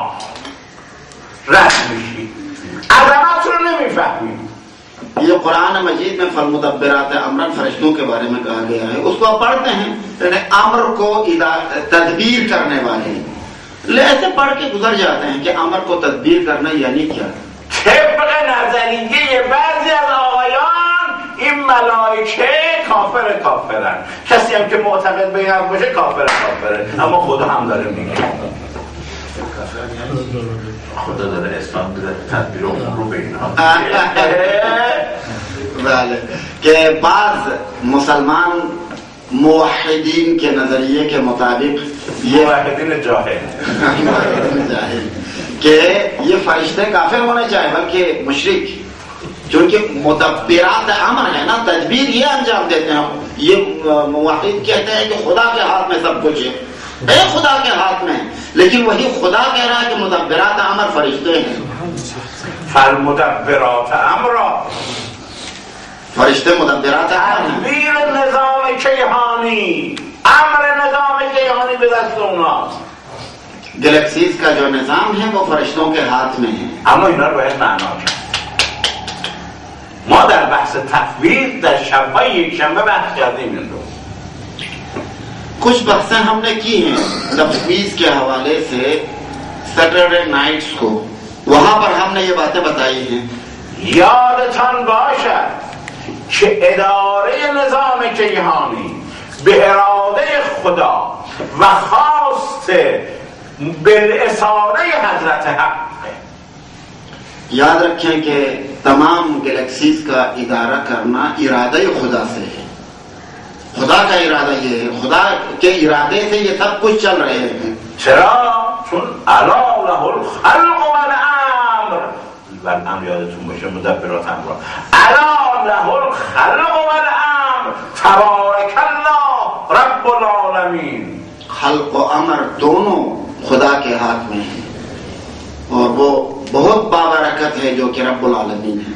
रस्मी अज़मत رو नमीफहमी. ये कुरान मजीद में फलमुदब्बिरात अमरन फरिश्तों के बारे में कहा गया है. उसको आप पढ़ते हैं अमर को तदबीर करने वाले ऐसे पढ़ के गुजर जाते हैं कि अमर को तदबीर करना यानी क्या. طبق نظریه بعضی از آقایان این ملائکه کافر کافرن. کسی هم که معتقد به این حرف باشه کافر کافره. اما خدا هم داره میگه خدا داره اسلام داره تدبیر امور رو به اینها بله که بعض مسلمان موحدین के नजरिए के मुताबिक ये موحدین جاهل जाहिल कि ये फरिश्ते काफिर होने चाहिए बल्कि मुशरिक, क्योंकि मुदब्बिरात अमर है ना, तदबीर ये अंजाम देते हैं. ये मुवहिद कहते हैं कि खुदा के हाथ में सब कुछ है, है खुदा के हाथ में, लेकिन वही खुदा कह रहा है कि मुदब्बिरात अमर फरिश्ते हैं. फलमुदब्बिरात अमरा फरिश्ते मुदब्बिरात अमर हैं. तदबीर निजाम कयहानी अमर निजाम कयहानी به دست اوناست. गैलेक्सीज का जो निजाम है वो फरिश्तों के हाथ में है. اما اینا رو باید معنا کرد. ما در بحث تفویض در شب‌های یک شنبه بحث کردیم این رو. कुछ बहसें हमने की हैं तफवीज के हवाले से सैटरडे नाइट्स को, वहां पर हमने ये बातें बताई हैं. یادتان باشد که اداره نظام کیهانی به اراده خدا و خواست بالاساره حضرت حق. याद रखें कि तमाम गैलेक्सीज का इदारा करना इरादा खुदा से है. खुदा का इरादा ये है, खुदा के इरादे से ये सब कुछ चल रहे हैं. چرا؟ چون الا له الخلق والامر. والامر یادتون باشه مدبرات امر. الا له الخلق والامر تبارک الله رب العالمین. खल्क और अमर दोनों खुदा के हाथ में है और वो बहुत बाबरकत है जो कि रब्बुल आलमीन है.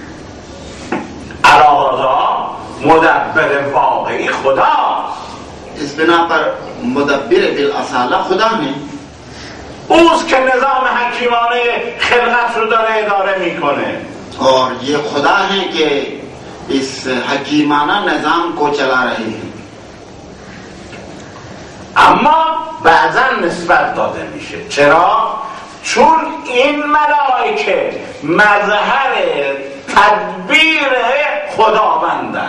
علاوه مدبر واقعی خدا. इस बिना पर مدبر بالاصالہ خدا ہیں، اوست که نظام حکیمانه خلقت رو داره اداره میکنه، اور یہ خدا ہیں کہ اس حکیمانہ نظام کو چلا رہے ہیں. اما بعضا نسبت داده میشه. چرا؟ چون این ملائکه مظهر تدبیر خداوندن.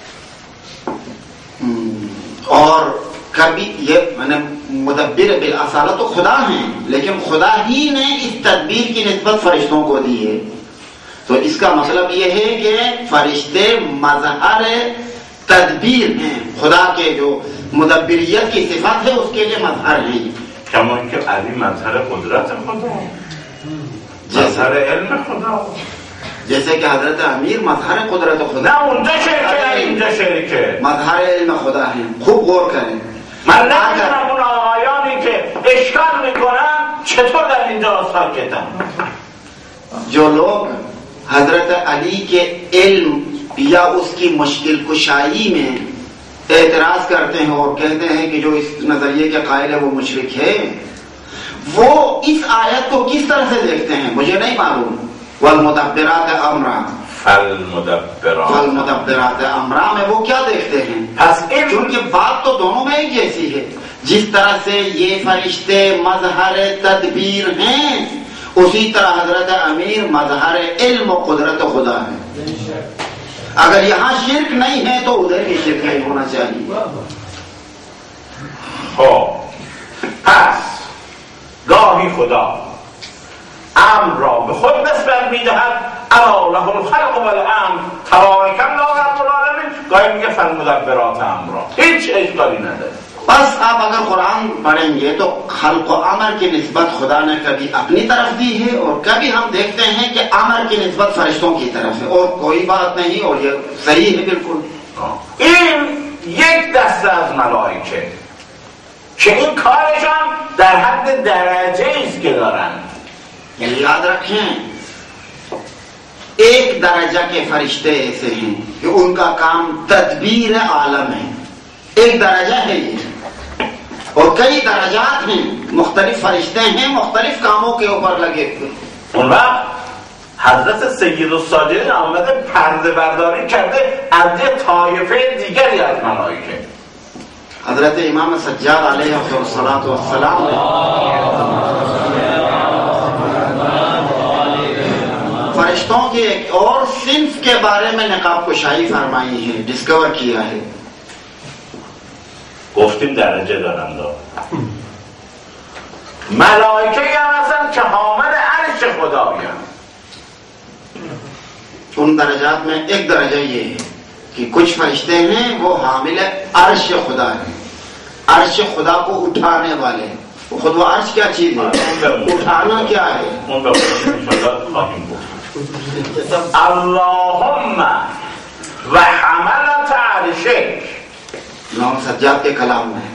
اور کبھی یہ میں مدبر بالاصالہ تو خدا ہیں، لیکن خدا ہی نے اس تدبیر کی نسبت فرشتوں کو دی ہے. تو اس کا مطلب یہ ہے کہ فرشتے مظہر تدبیر ہیں، خدا کے جو مدبریت کی صفت ہے اس کے لیے مظہر ہیں. کما اینکه علی مظهر قدرت خدا، مظهر علم خدا، جیسے کہ حضرت امیر مظہر قدرت خدا، نه اونجا شرکه نه اینجا شرکه، مظہر علم خدا ہیں. خوب غور کریں. من نمیدونم اون آقایانی که اشکال میکنن چطور در اینجا ساکتن. جو لوگ حضرت علی کے علم یا اس کی مشکل کشائی میں اعتراض کرتے ہیں اور کہتے ہیں کہ جو اس نظریے کے قائل ہے وہ مشرک ہے، وہ اس آیت کو کس طرح سے دیکھتے ہیں مجھے نہیں معلوم. والمدبرات امرا، فالمدبرات والمدبرات امرا میں وہ کیا دیکھتے ہیں؟ چونکہ بات تو دونوں میں ایک جیسی ہے. جس طرح سے یہ فرشتے مظہر تدبیر ہیں، اسی طرح حضرت امیر مظہر علم و قدرت خدا ہے. اگر یہاں شرک نہیں ہے تو ادھر بھی شرک نہیں ہونا چاہیے. خب پس گاهی خدا امر را به خود نسبت میدهد، الا له الخلق والامر تبارک الله رب العالمین، گاهی میگه فالمدبرات امرا. هیچ اشکالی نداره. بس آپ اگر قرآن پڑھیں گے تو خلق و امر کی نسبت خدا نے کبھی اپنی طرف دی ہے اور کبھی ہم دیکھتے ہیں کہ امر کی نسبت فرشتوں کی طرف ہے، اور کوئی بات نہیں، اور یہ صحیح ہے بالکل. این یک دسته از ملائکه که این کارشان در حد درجه ایست که دارند. یعنی یاد رکھیں ایک درجہ کے فرشتے ایسے ہیں کہ ان کا کام تدبیر عالم ہے، ایک درجہ ہے یہ، اور کئی درجات ہیں، مختلف فرشتے ہیں مختلف کاموں کے اوپر لگے ہوئے. اون وقت حضرت سید الساجدین آمده پرده برداری کرده از یه طایفه دیگری از ملائکه. حضرت امام سجاد علیہ الصلوۃ والسلام فرشتوں کے ایک اور صنف کے بارے میں نقاب کشائی فرمائی ہے، ڈسکور کیا ہے. گفتیم درجه دارند. ملائکه هم هستن که حامل عرش خدایند. ان درجات میں ایک درجہ یہ ہے کہ کچھ فرشتے ہیں وہ حامل عرش خدا ہیں، عرش خدا کو اٹھانے والے. خود وہ عرش کیا چیز ہے، اٹھانا کیا ہے. اللهم و حملت عرشک، امام سجاد کے کلام میں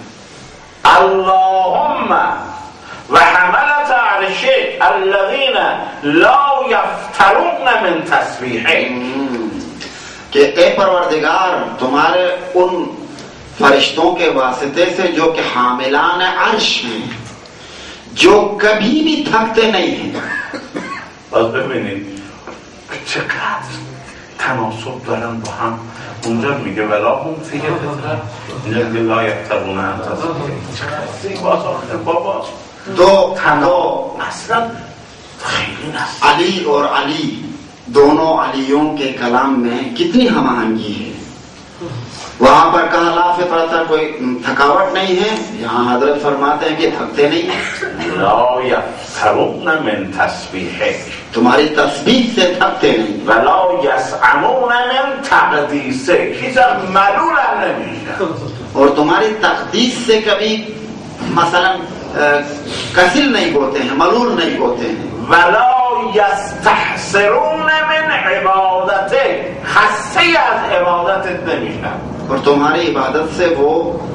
اللهم و حملت عرشک الذین لا یفترون من تسبیحک، کہ اے پروردگار تمہارے ان فرشتوں کے واسطے سے جو کہ حاملان عرش ہیں، جو کبھی بھی تھکتے نہیں ہیں. باز ببینید چقدر تناسب دارن با هم. اونجا میگه ولا هم فیه فطرت، اینجا میگه لا یفترون عن تسبیحک. چقدر زیباست آخر بابا. دو تناسب اصلا خیلی نست. علی اور علی دونوں علیوں کے کلام میں کتنی ہم آہنگی ہے. وہاں پر کہا لا فطرت، کوئی تھکاوٹ نہیں ہے، یہاں حضرت فرماتے ہیں کہ تھکتے نہیں ہیں. لا یفترون من تسبیحک، تمہاری تسبیح سے تھکتے نہیں. ولا یسعمون من تقدیسک، هیچ ملول هم نمیشن. اور تمہاری تقدیس سے کبھی مثلا کسل نہیں ہوتے ہیں، ملول نہیں ہوتے ہیں. ولا یستحسرون من عبادتک، خسته از عبادتت نمیشن. اور تمہاری عبادت سے وہ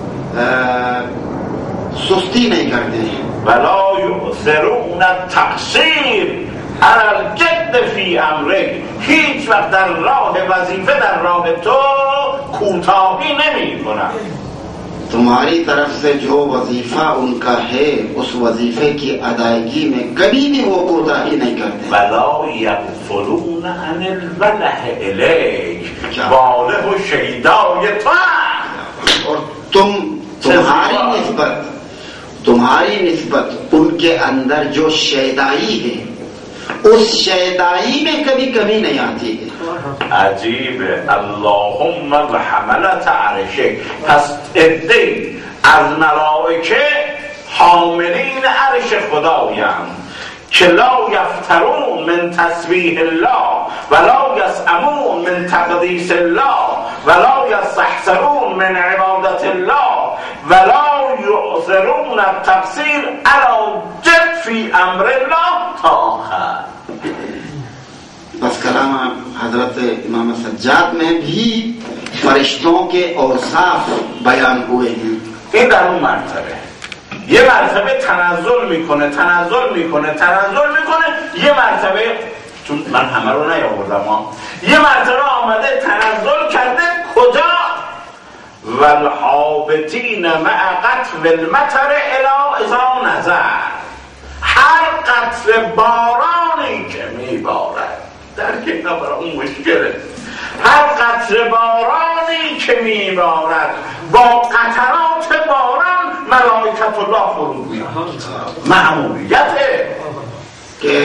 سستی نہیں کرتے ہیں. ولا یؤثرون التقصیر علی الجد فی امرک، هیچ وقت در راه وظیفه در راه تو کوتاهی نمی کنن. तुम्हारी तरफ से जो वजीफा उनका है उस वजीफे की अदायगी में कभी भी वो कोताही नहीं करते। और तुम तुम्हारी निस्बत तुम्हारी निस्बत उनके अंदर जो शैदाई है उस शैदाई में कभी कभी नहीं आती है। अजीब है। अल्लाहुम्मा हमलत अर्शिक, पस इद्दी از ملائکه حاملین عرش خدایند که لا یفترون من تسبیح الله ولا یسأمون من تقدیس الله ولا یستحسرون من عبادت الله ولا یؤثرون التقصیر علی جد فی امر الله تا آخر. बस कलाम हजरत इमाम सज्जाद में भी फरिश्तों के औसाफ बयान हुए हैं। این در اون مرتبه یه مرتبه تنزل میکنه تنزل میکنه تنزل میکنه یه مرتبه، چون من همه رو نیاوردم ها، یه مرتبه آمده تنزل کرده کجا؟ والحابتین مع قطع المطر الی اذا نزل، هر قطر بارانی که میبارد در کنار اون مشکله، هر قطر بارانی که میبارد با قطرات باران ملائکت الله فرود میاد. معمولیته کہ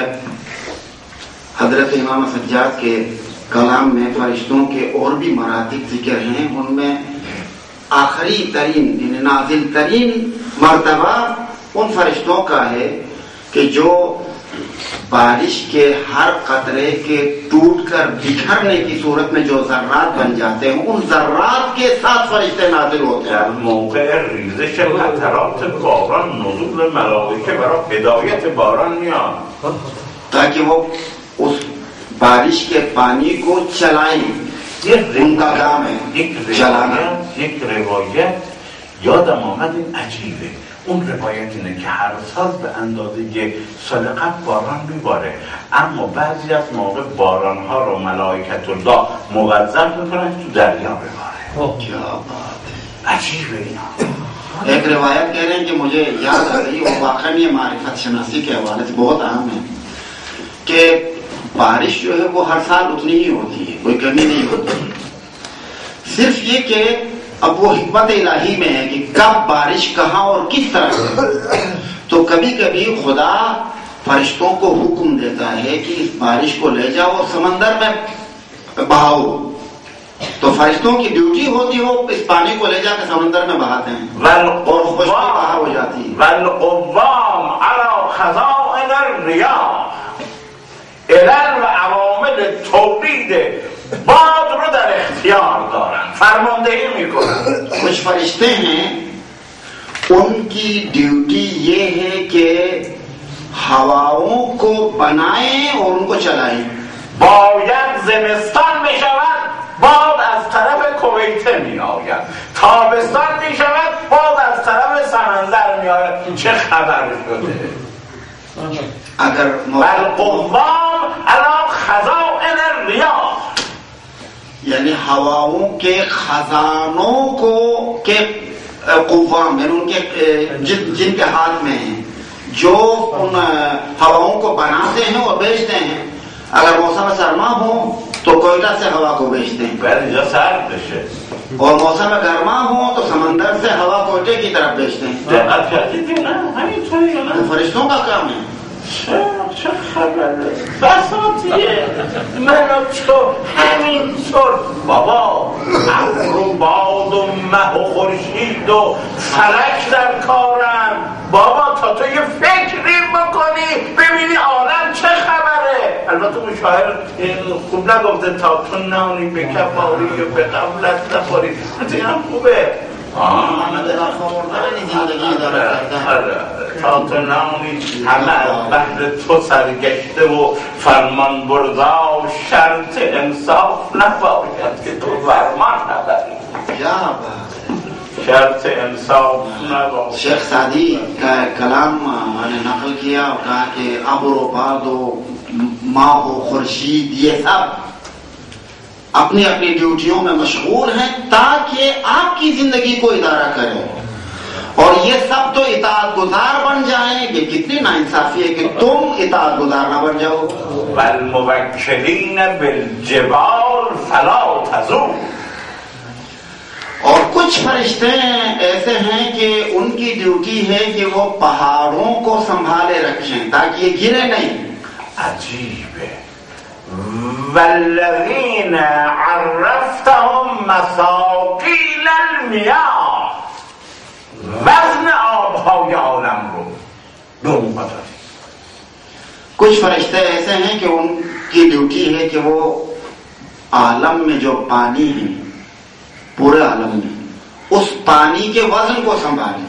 حضرت امام سجاد کے کلام میں فرشتوں کے اور بھی مراتب ذکر ہیں، ان میں آخری ترین یعنی نازل ترین مرتبہ ان فرشتوں کا ہے کہ جو بارش کے ہر قطرے کے ٹوٹ کر بکھرنے کی صورت میں جو ذرات بن جاتے ہیں ان ذرات کے ساتھ فرشتے نازل ہوتے ہیں. در موقع ریزش قطرات باران نزول ملائکه برای هدایت باران میاد تاکہ وہ اس بارش کے پانی کو چلائیں. ان کا کام ہے چلانا. یک روایت یادم آمد، این عجیبه. اون روایت اینه که هر سال به اندازه یک سال قبل باران میباره، اما بعضی از موقع باران ها رو ملائکت الله موظف میکنن تو دریا بباره. عجیبه اینا. ایک روایت کہہ رہے ہیں کہ مجھے یاد آ رہی، وہ واقعی معرفت شناسی کے حوالے سے بہت اہم ہے کہ بارش جو ہے وہ ہر سال اتنی ہی ہوتی ہے، کوئی کمی نہیں ہوتی. صرف یہ کہ اب وہ حکمت الہی میں ہے کہ کب بارش کہاں اور کس طرح سے. تو کبھی کبھی خدا فرشتوں کو حکم دیتا ہے کہ اس بارش کو لے جاؤ سمندر میں بہاؤ، تو فرشتوں کی ڈیوٹی ہوتی ہے وہ اس پانی کو لے جا کے سمندر میں بہاتے ہیں اور خشکی باہر ہو جاتی ہے. والقوام علی خزائن الریاح علل و عوامل تولید باد رو در اختیار دارن، فرماندهی میکنن. کچھ فرشتے ہیں ان کی ڈیوٹی یہ ہے کہ ہواؤں کو بنائیں اور ان کو چلائیں. باید زمستان میشود باد از طرف کویته میآید، تابستان میشود باد از طرف سمندر میآید. چه خبر شده؟ اگر والقوام علی خزائن الریاح، یعنی ہواؤں کے خزانوں کو کے قوام یعنی ان کے جن, جن کے ہاتھ میں ہیں، جو ان ہواؤں کو بناتے ہیں اور بیچتے ہیں. اگر موسم سرما ہو تو کوئٹہ سے ہوا کو بیچتے ہیں، اور موسم گرما ہو تو سمندر سے ہوا کوئٹے کی طرف بیچتے ہیں. فرشتوں کا کام ہے. چه خبره؟ بساطیه منو تو همینطور بابا ابر و باد و مه و خورشید و فلک در کارم. بابا تا تو یه فکری بکنی ببینی عالم چه خبره. البته مشاهر خوب نگفته تا تو نانی به کفاری و به قبلت نخوری، این هم خوبه. تا تو نانی همه از بحر تو سرگشته و فرمان بردار، شرط انصاف نباید که تو فرمان نبری. شرط انصاف نباید. شیخ سعدی کا کلام نے نقل کیا اور کہا کہ ابر و باد و ماہ و خورشید یہ سب अपनी अपनी ड्यूटियों में मशगूल हैं ताकि आपकी जिंदगी को इदारा करें, और ये सब तो इताअत गुजार बन जाएंगे। कितनी नाइंसाफी है कि तुम इताअत गुजार ना बन जाओ। वल मुवक्किलीन बिल जिबाल फला तज़ू, और कुछ फरिश्ते ऐसे हैं कि उनकी ड्यूटी है कि वो पहाड़ों को संभाले रखें ताकि ये गिरे नहीं। अजीब है। वल्लज़ीन अर्रफ्तहुम मसाकील अलमियाह, वज़न आबهای आलम रो दोनों पता है। कुछ फरिश्ते ऐसे हैं कि उनकी ड्यूटी है कि वो आलम में जो पानी है, पूरे आलम में उस पानी के वजन को संभालें।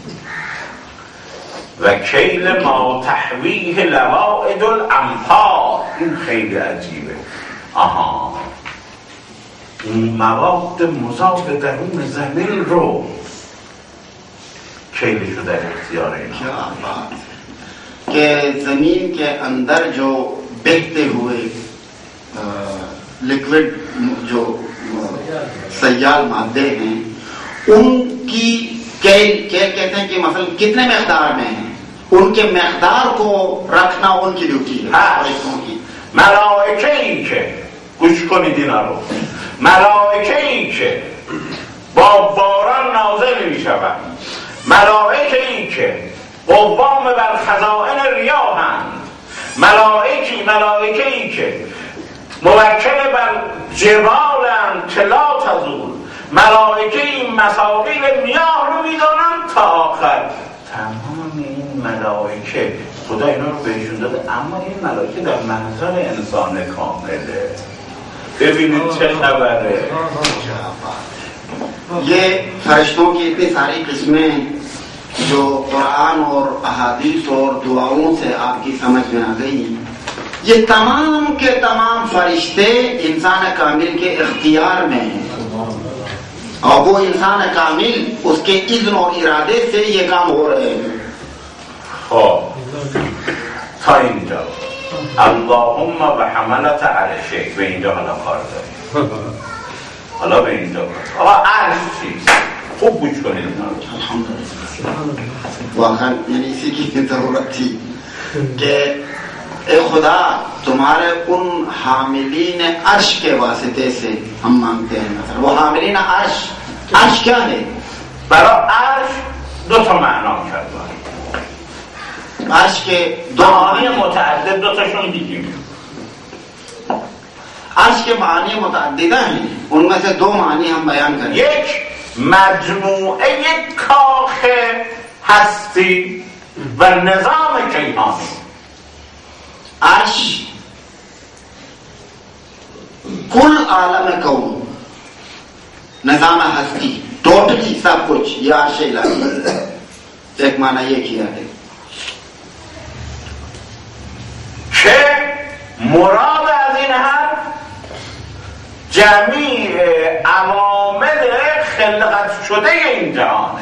वकील मा तहवीह लवाइद الامطار، این خیلی عجیبه. آها، مواد مضاف درون زمین رو کیلشو در اختیار اینا. क्या बात है कि जमीन के अंदर जो बहते हुए लिक्विड जो सयाल मादे हैं उनकी कैल क्या कहते हैं कि मतलब कितने मकदार में हैं, उनके मकदार को रखना उनकी ड्यूटी है। फरिश्तों की ملائکه ای که گوش کنید اینا رو، ملائکه ای که با باران نازل می شود، ملائکه ای که قوام بر خزائن ریاحند، ملائکی ملائکه ای که موکل بر جبالند که لا تزول، ملائکه این مساقیل میاه رو میدانند تا آخر. تمام این ملائکه خدا اینا رو بهشون داده، اما این ملائکه در منظر انسان کامله. ببینید چه خبره. ये फरिश्तों की इतनी सारी किस्में जो कुरान और अहादीस और दुआओं से आपकी समझ में आ गई हैं, ये तमाम के तमाम फरिश्ते इंसान कामिल के इख्तियार में हैं, और वो इंसान कामिल उसके इज़्न और इरादे से ये काम हो रहे हैं। خب تا اینجا اللهم و حملت عرشک به اینجا حالا کار داریم. حالا به اینجا آقا عرش چیست؟ خوب گوش کنید वाकई यानी इसी की जरूरत थी कि ए खुदा तुम्हारे उन हामिलीन अर्श के वास्ते से हम मांगते हैं। मतलब वो हामिलीन अर्श, अर्श क्या है? برای عرش دو تا معنا کرده. अर्श के दो معانی متعدد دو تاشون دیدیم. अर्श के मानी मुतअद्दिदा हैं, उनमें से दो मानी हम बयान करें। یک مجموعه کاخ هستی و نظام کیهانی. अर्श कुल आलम कौन, निजाम हस्ती, टोटली सब कुछ ये अर्श इलाही है। एक माना ये किया है که مراد از این حرف جمیع عوامل خلقت شده این جهانه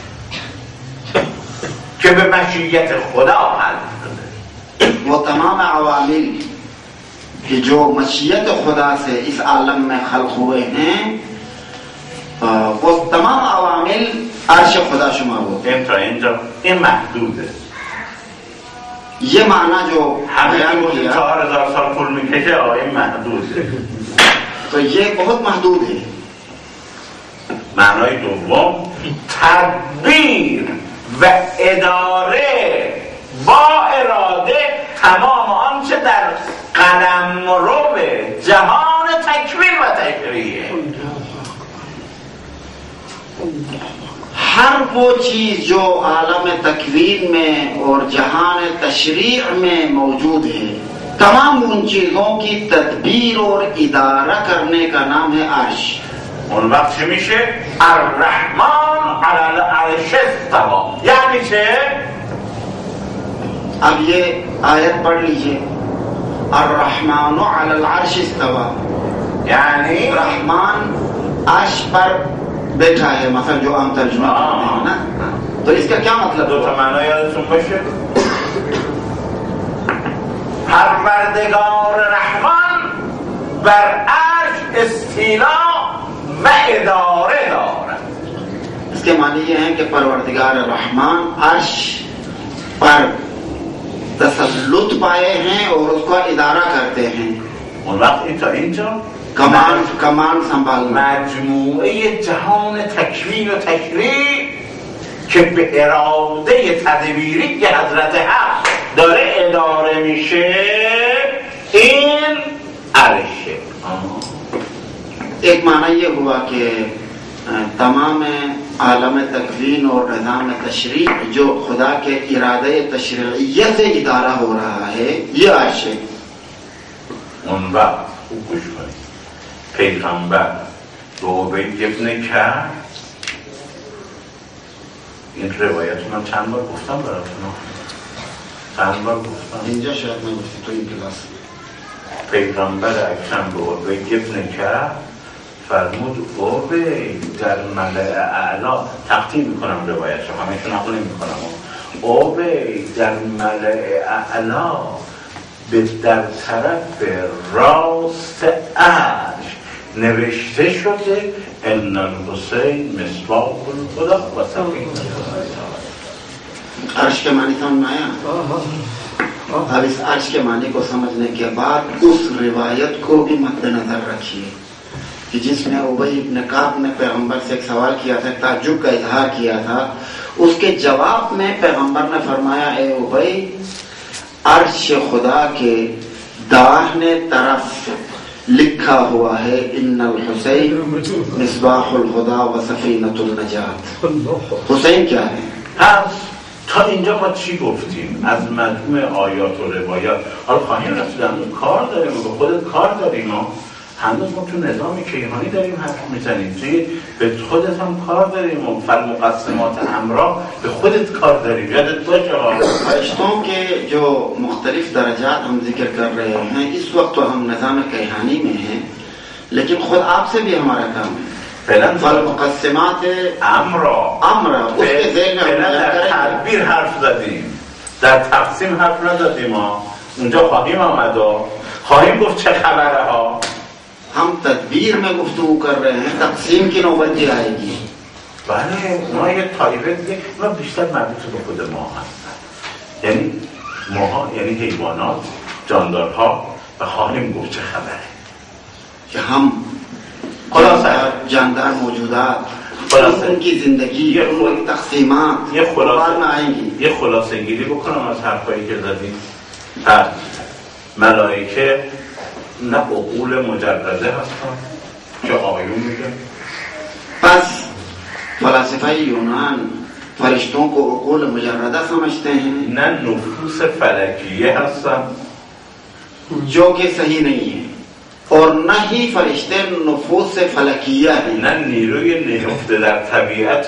که به مشیت خدا حل شده. वो तमाम अवामिल कि जो मशीयत खुदा से इस आलम में खल्क हुए हैं, वो तमाम अवामिल अर्श खुदा शुमार होते हैं। این تا اینجا این محدوده. ये माना जो बयान همه किया چهار هزار سال طول میکشه این محدوده. तो ये बहुत महदूद है। معنای دوم تدبیر و اداره با اراده تمام آنچه در قلمرو جهان تکوین و تشریعه. हर वो चीज जो आलम तकवीन में और जहान तशरीह में मौजूद है, तमाम उन चीजों की तदबीर और इदारा करने का नाम है अर्श। اون وقت چه میشه؟ الرحمن علی العرش استوى. یعنی چه؟ अब ये आयत पढ़ लीजिए, अर्रहमान अल अर्श इस्तवा, یعنی रहमान अर्श पर बैठा है, मतलब जो आम तर्जुमा करते हैं ना, तो इसका क्या मतलब دو تا معنا یادتون باشه. پروردگار رحمان بر عرش استیلا و اداره دارد. इसके मानी ये हैं कि परवरदिगार रहमान अर्श पर तसल्लुत पाए हैं और उसका इदारा करते हैं. اون وقت این تا اینجا कमान कमान संभालना. مجموعه جهان تکوین و تشریع که به اراده تدبیری که حضرت حق داره اداره میشه این عرشه. एक माना ये हुआ कि तमाम आलम तकवीन और निज़ाम तशरीह जो खुदा के इरादे तशरीय से इदारा हो रहा है ये अर्श है. اون وقت خوب گوش کنید پیغمبر توبه ابن کرد. این روایت من چند بار گفتم براتون چند بار گفتم اینجا شاید نگفتی تو این کلاس. پیغمبر اکرم به عربه ابن کرد فرمود عربه در ملأ اعلا تقدیم میکنم روایت رو همیشون نقل نمیکنم عربه در ملأ اعلا به در طرف راست عرش نوشته شده ان الحسین مصباح الهدی و سفینة अर्श के मानी समझ में आया. अब इस अर्श के मानी को समझने के बाद उस रिवायत को भी मद्देनजर रखिए कि जिसमें उबई इब्न काब ने पैगंबर से एक सवाल किया था, ताज्जुब का इजहार किया था, उसके जवाब में पैगंबर ने फरमाया ए उबई अर्श खुदा के दाहिने तरफ लिखा हुआ है इन्नल हुसैन मिसबाहुल हुदा व सफीनतुन नजात. हुसैन क्या है؟ پس تا اینجا ما چی گفتیم از مجموع آیات و روایات؟ حالا خواهیم رسیدن کار داریم و به خودت کار داریم و هنوز ما تو نظام کیهانی داریم حرف میزنیم توی به خودت هم کار داریم و فالمقسمات امرا به خودت کار داریم. یادت باشه فرشتوں کے جو مختلف درجات ہم ذکر کر رہے ہیں اس وقت تو ہم نظام کیہانی میں ہیں لیکن خود آپ سے بھی ہمارا کام ہے. فالمقسمات امرا امرا اس کے ذہن میں در تدبیر حرف زدیم در تقسیم حرف نزدیم ها. اونجا خواهیم آمد و خواهیم گفت چه خبره ها. हम तदबीर में गुफ्तगू कर रहे हैं, तकसीम की नौबत भी आएगी. بله ما یه طایفه دیگه ما بیشتر مربوط به خود ما هستن یعنی ماها یعنی حیوانات جاندارها و خواهیم گفت چه خبره कि हम خلاصه جاندار موجودات خلاصه उनकी जिंदगी ये और तकसीमात یه خلاصه में आएंगी. یه خلاصه گیری بکنم از حرفایی که زدیم. پس ملائکه نه عقول مجرده هستن که آقایون میگه. پس فلاسفه یونان فرشتوں کو عقول مجردہ समझते हैं نه نفوس فلکیه هستن जो कि सही नहीं है और न ही फरिश्ते नफूस फलकिया हैं, نه نیروی نهفته در طبیعت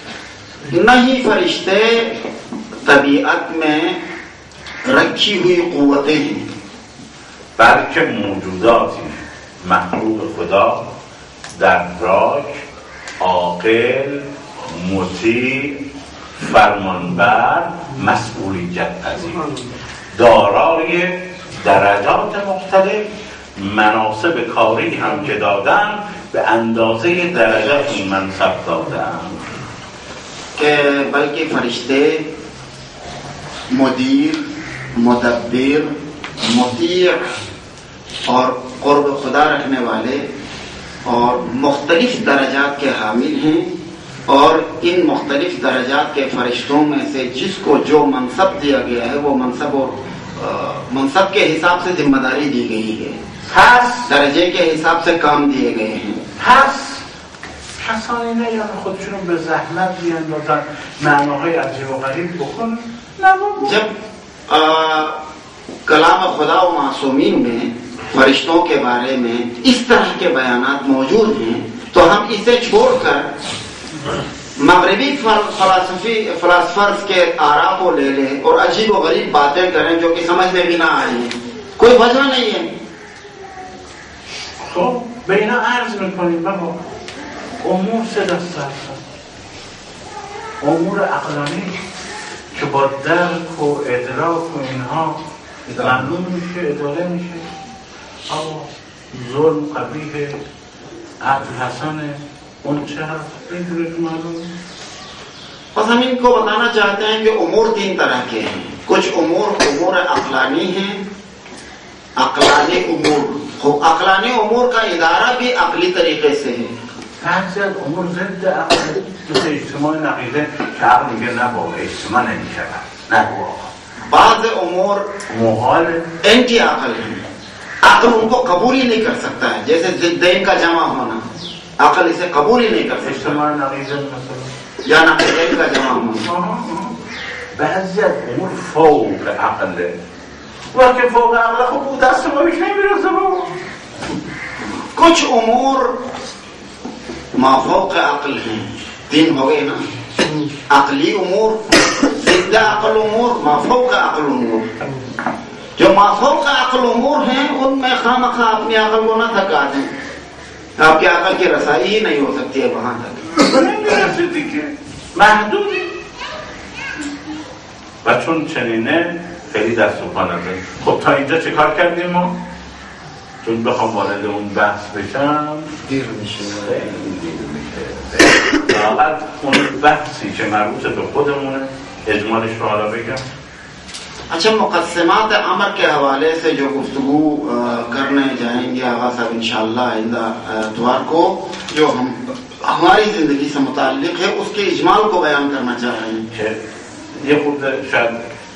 न ही फरिश्ते तबीयत में रखी हुई कुव्वतें हैं, بلکه موجوداتی مخلوق خدا دراک عاقل مطیع فرمانبر مسئولیت پذیر دارای درجات مختلف مناصب کاری هم که دادن به اندازه درجات این منصب دادن کہ بلکہ فرشتے مدیر مدبر مطیع اور قرب خدا رکھنے والے اور مختلف درجات کے حامل ہیں اور ان مختلف درجات کے فرشتوں میں سے جس کو جو منصب دیا گیا ہے وہ منصب اور منصب کے حساب سے ذمہ داری دی گئی ہے, پس درجے کے حساب سے کام دیے گئے ہیں. پس کسانی نیان خودشون به زحمت بیاندازن معناهای عجیب و غریب بکنن جب کلام خدا و معصومین میں فرشتوں کے بارے میں اس طرح کے بیانات موجود ہیں تو ہم اسے چھوڑ کر مغربی فلسفی فلاسفرز کے آراء کو لے لیں اور عجیب و غریب باتیں کریں جو کہ سمجھ میں بھی نہ آئی. کوئی وجہ نہیں ہے. خب به اینا عرض میکنیم بابا امور سه دسته هستن امور عقلانی که با درک و ادراک و اینها معلوم میشه اداره میشه. اما ظلم قبیحه، عدل حسنه، اون چه هست؟ این جوری که معلومه. बस हम इनको बताना चाहते हैं कि उमूर तीन तरह के हैं। कुछ उमूर उमूर अक़लानी हैं, अक़लानी उमूर। खूब अक़लानी उमूर का इदारा भी अक़ली तरीके से है। بعضی از امور ضد عقل مثل اجتماع نقیده که عقل میگه نه با اجتماع نمیشود، نه با بعض उमूर محال एंटी अक़ल है, अक़ल उनको कबूल ही नहीं कर सकता है। जैसे ज़िद्दैन का जमा होना, अक़ल इसे कबूल ही नहीं कर सकता। اجتماع نقیده مثلا या नक़ीदैन का जमा होना। بعضی از امور فوق عقله و که فوق عقل خب دست ما بیش نمیرسه بابا. कुछ उमूर माफौक़ अक़ल हैं, तीन हो गए ना। अक़ली उमूर, ज़िद्द अक़ल उमूर, माफौक़ अक़ल उमूर। जो माफौक़ अक़ल उमूर हैं उनमें खामखा अपनी अक़ल को न थका दें, आपकी अक़ल की रसाई ही नहीं हो सकती है वहां तक। محدودی و چون چنینه خیلی دست و پا نزد. خب تا اینجا چه کار کردیم ما؟ چون بخوام وارد اون بحث بشم دیر میشه، خیلی دیر میشه. فقط اون بحثی که مربوط به خودمونه اجمالش رو حالا بگم. अच्छा, मुक़स्सिमात अमर के हवाले से जो गुफ्तगू करने जाएंगे आगा साहब इंशाअल्लाह आइंदा इतवार को, जो हम हमारी जिंदगी से मुताल्लिक है, उसके इजमाल को बयान करना चाह रहे हैं। ये खुद शायद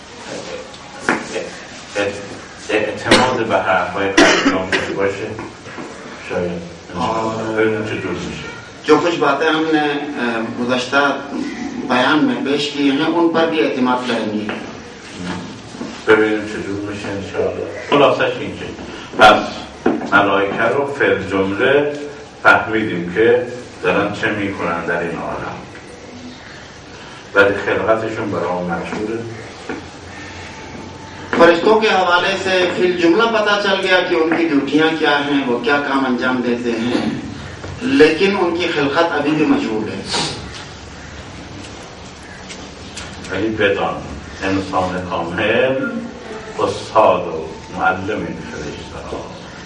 اعتماد به حرفای قبلیان باشه، شاید ببینیم چطور میشه. जो कुछ बातें हमने गुज़श्ता बयान में पेश की हैं उन पर भी एतमाद करेंगे। ببینیم چجور میشه انشاءالله. خلاصش این که پس ملائکه رو فر جمله فهمیدیم که دارن چه میکنن در این عالم، ولی خلقتشون برای مشهوره. फरिश्तों के हवाले से फिर जुमला पता चल गया कि उनकी ड्यूटियां क्या हैं, वो क्या काम अंजाम देते हैं, लेकिन उनकी खिलकत अभी भी मशहूर है। वही बेदान इंसान कामिल उस्ताद और मुअल्लिम फरिश्ता,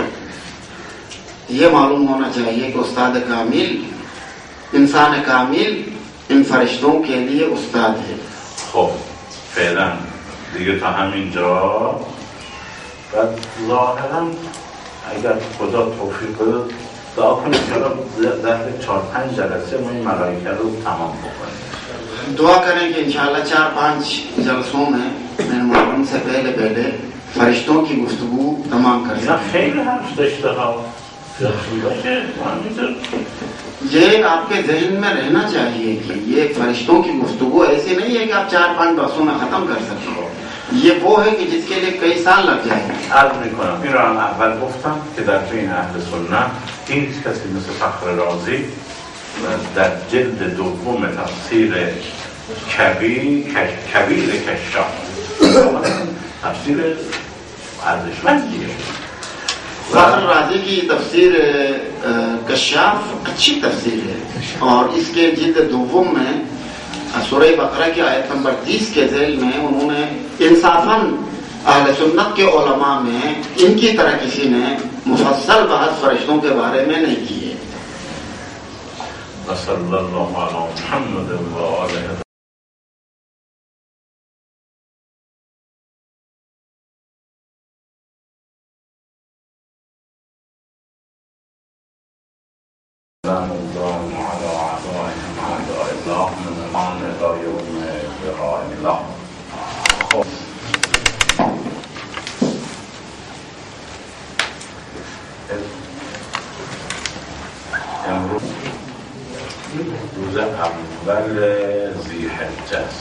ये मालूम होना चाहिए कि उस्ताद कामिल, इंसान कामिल इन फरिश्तों के लिए उस्ताद है। خب فعلا دیگه تا همین جا بعد ظاهرا اگر خدا توفیق بده دعا کنیم که در چهار پنج جلسه ما این ملائکه رو تمام بکنیم. दुआ करें कि इंशाअल्लाह चार पांच जलसों में मेहमान से पहले पहले फरिश्तों की गुफ्तगू तमाम कर اینا خیلی هست داشته ها باشه. ये आपके जहन में रहना चाहिए कि ये फरिश्तों की गुफ्तगू ऐसी नहीं है कि आप चार पांच बरसों में खत्म कर सकते हो। ये वो है कि जिसके लिए कई साल लग जाएंगे। عرض میکنم این رو هم اول گفتم که در بین اهل سنت هیچ کسی مثل فخر رازی در جلد دوم تفسیر کبیر کبیر کشاف تفسیر ارزشمندیه. फखर राजी की तफसीर कशाफ अच्छी तफसीर है और इसके जिल्द दोम में सूरह बकरा की आयत नंबर तीस के झेल में उन्होंने इंसाफन अहले सुन्नत के उलमा में इनकी तरह किसी ने मुफस्सल बहस फरिश्तों के बारे में नहीं की है। सल्लल्लाहु अलैहि मुहम्मद व आलिहि على أعدائهم أعداء الله من الآن إلى يوم لقاء الله. امروز روز اول ذی‌حجه است.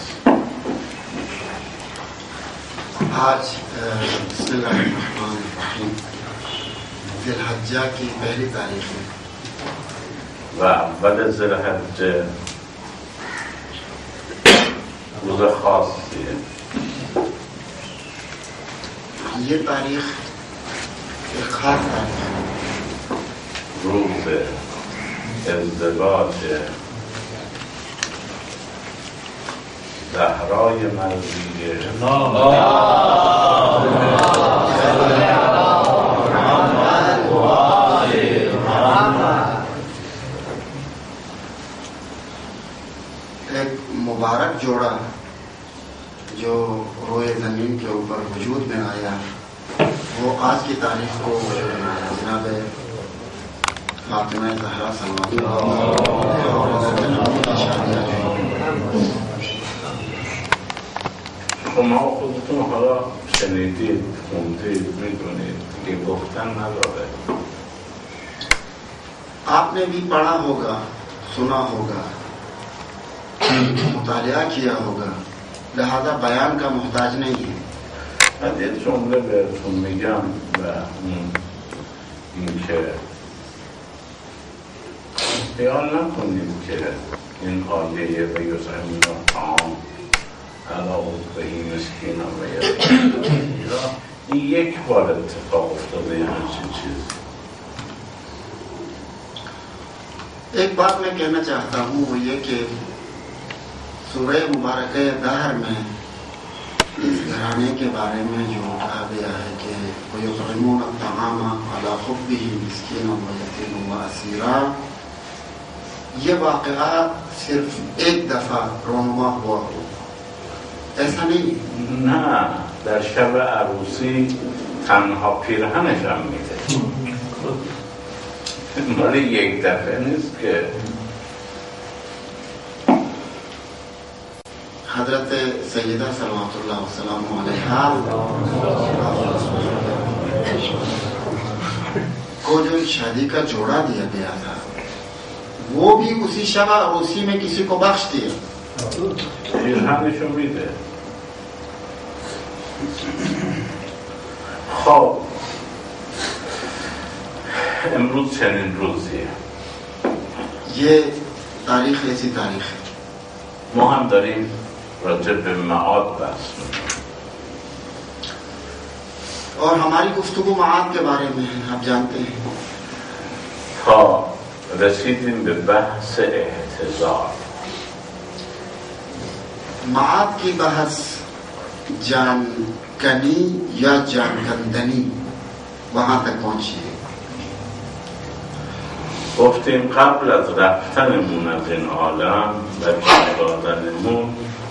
आज बिस्मिल्लाहिर्रहमानिर्रहीम ज़िलहज्जा की पहली तारीख है و اول ذی‌حجه روز خاصیه. ये तारीख एक खास तारीख है। روز ازدواج زهرای مرضیه الله वो आज की तारीख को जनाब फातिमा ज़हरा شما خودتون حالا شنیدید، خوندید، میدونید که گفتن نداره. आपने भी पढ़ा होगा, सुना होगा, मुतालिया किया होगा, लिहाजा बयान का मोहताज नहीं है. از یه جمله بهتون میگم و این که خیال نکنید که این آیه و یطعمون الطعام علی حبه مسکینا و یتیما این یک بار اتفاق افتاده یه همچین چیز. एक बात मैं कहना चाहता हूँ वो ये कि सूरह मुबारक दहर में इस घराने के बारे में जो कहा गया है कि वो युतइमून अत-तआम अला हुब्बिही मिस्कीना व यतीमा व असीरा, ये वाक़या सिर्फ एक दफ़ा रोनुमा हुआ हो, ऐसा नहीं. نه در شب عروسی تنها پیرهنش هم میده، مالی یک دفعه نیست که. हजरत सैयदा सल्लल्लाहु अलैहा को जो शादी का जोड़ा दिया गया था वो भी उसी शब अरूसी में किसी को बख्श दिया. پیرهنشو میده. خب امروز چنین روزیه، ये तारीख ऐसी तारीख है. ما هم داریم راجع به معاد بحث میکنیم और हमारी गुफ्तगू माद के बारे में है, आप जानते हैं. تا رسیدیم به بحث احتضار. माद की बहस जान कनी या जान कंदनी वहां तक पहुंची है. گفتیم قبل از رفتنمون از این عالم و جان دادنمون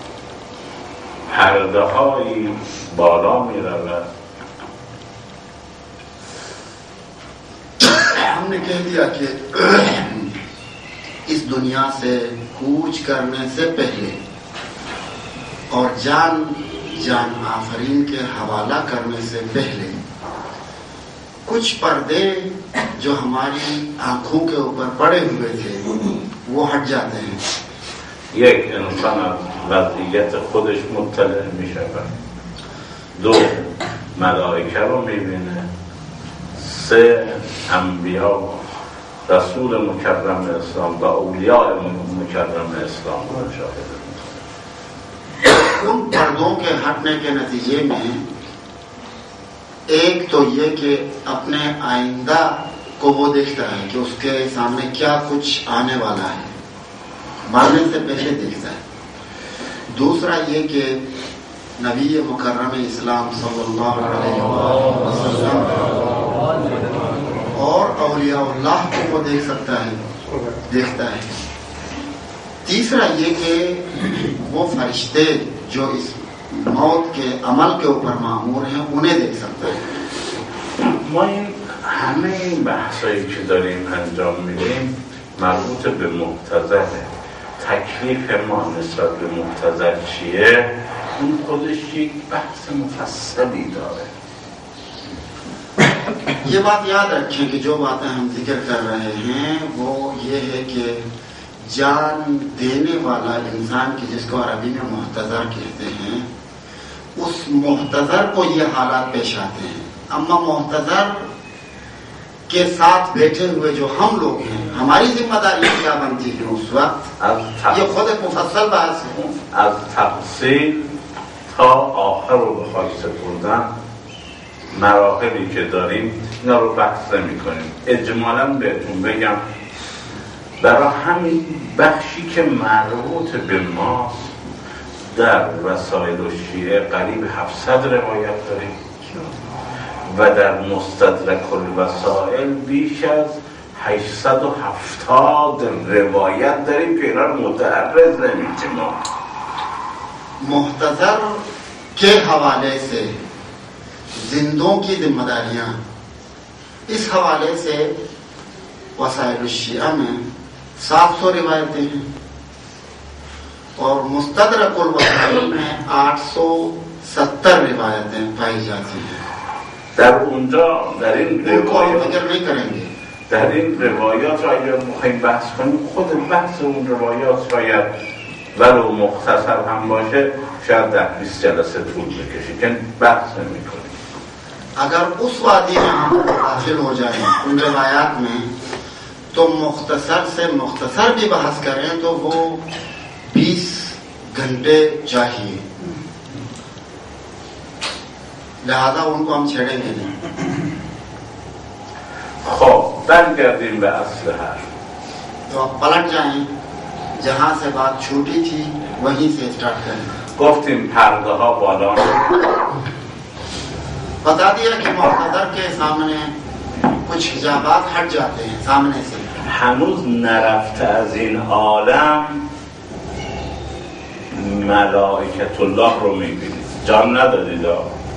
پرده هایی بالا می رود. हमने कह दिया कि इस दुनिया से कूच करने से पहले और जान जान आफरीन के हवाला करने से पहले कुछ पर्दे जो हमारी आंखों के ऊपर पड़े हुए थे वो हट जाते हैं. یک انسان از وضعیت خودش مطلع می شود. دو ملائکه رو می بینه. سه انبیا رسول مکرم اسلام و اولیاء مکرم اسلام رو مشاهده. उन पर्दों के हटने के नतीजे में एक तो ये कि अपने आइंदा को वो देखता है कि उसके सामने क्या कुछ आने वाला है, मरने से पहले देखता है. दूसरा ये कि नबी मुकर्रम इस्लाम सल्लल्लाहु अलैहि वसल्लम और औलियाउल्लाह को वो देख सकता है, देखता है. तीसरा ये कि वो फरिश्ते जो इस मौत के अमल के ऊपर मामूर हैं उन्हें देख सकता है. ما این همه این بحثایی که داریم انجام میدیم مربوط به محتضره. تکلیف ما نسبت به محتضر چیه؟ اون خودش یک بحث مفصلی داره. ये बात याद रखें कि जो बातें हम जिक्र कर रहे हैं वो ये है कि जान देने वाला इंसान की जिसको अरबी में मुहतज़र कहते हैं उस मुहतज़र को ये हालात पेश आते हैं. अम्मा मुहतज़र के साथ बैठे हुए जो हम लोग हैं हमारी जिम्मेदारी क्या बनती है उस वक्त, ये खुद एक मुफस्सल बात है. از تفصیل تا آخر رو بخوای سپردن مراحلی که داریم اینا رو بحث نمی کنیم. اجمالا بهتون بگم برای همین بخشی که مربوط به ماست در وسایل و شیعه قریب هفتصد روایت داریم و در مستدرک الوسائل بیش از هشتصد و هفتاد روایت داریم که اینا رو متعرض نمی‌کنیم. मुहतज़र के हवाले से जिंदों की जिम्मेदारियां, इस हवाले से वसाइल शिया में सात सौ रिवायतें हैं और मुस्तदरकुल वसाइल में आठ सौ सत्तर रिवायतें पाई जाती हैं। در اونجا در این روایات فکر نہیں کریں گے. در این روایات را اگر میخوایم بحث کنیم، خود بحث اون روایات شاید ولو مختصر هم باشه شاید در بیست جلسه طول بکشه که بحث نمی کنیم. اگر اس وادی میں ہم داخل ہو جائیں ان روایات میں تو مختصر سے مختصر بھی بحث کریں تو وہ بیس گھنٹے چاہیے، لہذا ان کو ہم چھیڑیں گے نہیں. خب برگردیم به اصل حرف. تو آپ پلٹ جائیں، جہاں سے بات چھوٹی تھی وہیں سے اسٹارٹ کریں. گفتیم پرده ها بالا بتا دیا کہ مقتدر کے سامنے کچھ حجابات ہٹ جاتے ہیں سامنے سے. هنوز نرفته از این عالم ملائکت الله رو میبینید، جان ندادید.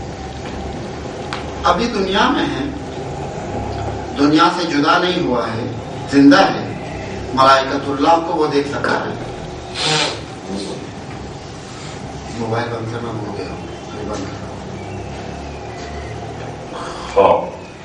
ابھی دنیا میں ہے، دنیا سے جدا نہیں ہوا ہے، زندہ ہے. ملائکت اللہ کو وہ دیکھ سکتا ہے. موبائل بند کرنا ہو گیا. خب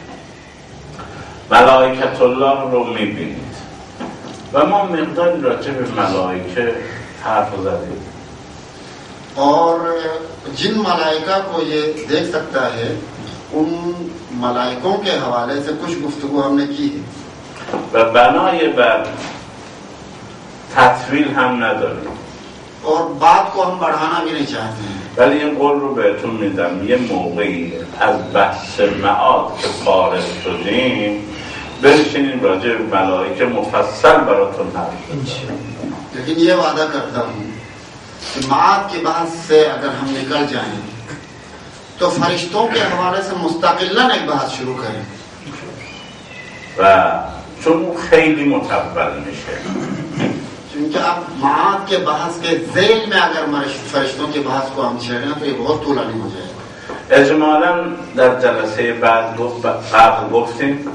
ملائکت الله رو میبینید و ما مقداری راجع به ملائکه حرف زدیم. اور جن ملائکہ کو یہ دیکھ سکتا ہے ان ملائکوں کے حوالے سے کچھ گفتگو ہم نے کی ہے و بنای بر تطویل هم نداریم اور بات کو ہم بڑھانا بھی نہیں چاہتے ہیں. ولی این قول رو بهتون میدم یه موقعی از بحث معاد که فارغ شدیم بنشینیم راجع به ملائکه مفصل براتون حرف بزنیم. لیکن یہ وعدہ کرتا ہوں کہ معاد کے بحث سے اگر ہم نکل جائیں تو فرشتوں کے حوالے سے مستقلاً ایک بحث شروع کریں. و چون خیلی مطول میشه، چونکہ اب معاد کے بحث کے ذیل میں اگر فرشتوں کے بحث کو ہم چھیڑیں تو یہ بہت طولانی ہو جائے گا. اجمالاً در جلسه بعد قبل گفتیم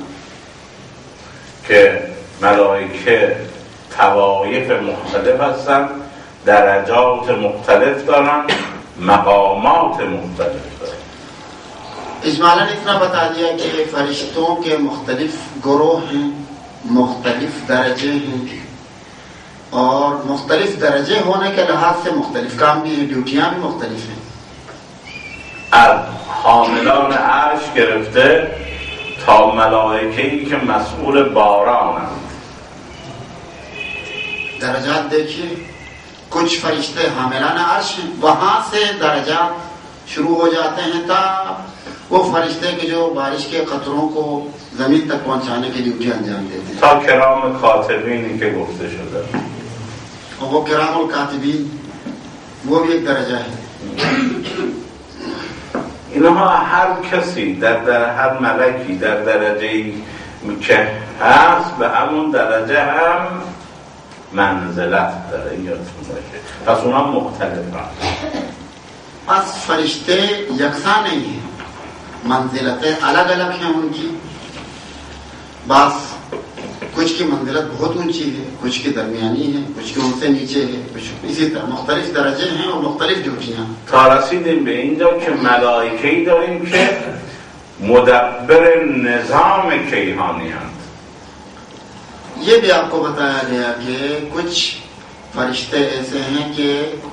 که ملائکه طوایف مختلف هستن، درجات مختلف دارن، مقامات مختلف دارن. اجمالاً اتنا بتا دیا کہ فرشتوں کے مختلف گروہ ہیں، مختلف درجے ہیں اور مختلف درجے ہونے کے لحاظ سے مختلف کام بھی ہیں، ڈیوٹیاں بھی مختلف ہیں. از حاملان عرش گرفته تا ملائکه‌ای که مسئول بارانند. درجات دیکھیے، کچھ فرشتے حاملان عرش ہیں، وہاں سے درجات شروع ہو جاتے ہیں تا وہ فرشتے کے جو بارش کے قطروں کو زمین تک پہنچانے کی ڈیوٹی انجام دیتے ہیں. تا کرام کاتبینی که گفته شده اور وہ کرام الکاتبین وہ بھی ایک درجہ ہے. اینها هر کسی در در هر ملکی در درجه‌ای که هست به همون درجه هم منزلت داره، یادتون باشه. پس اونها مختلفن. پس فرشتے یکساں نہیں ہیں، منزلتیں الگ الگ ہیں ان کی. بس کچھ کی منزلت بہت اونچی ہے، کچھ کی درمیانی ہے، کچھ کی ان سے نیچے ہے، کچھ اسی طرح مختلف درجے ہیں اور مختلف ڈیوٹیاں. تا رسیدیم به اینجا که ملائکه‌ای داریم که مدبر نظام کیهانی هستند. یہ بھی آپ کو بتایا گیا کہ کچھ فرشتے ایسے ہیں کہ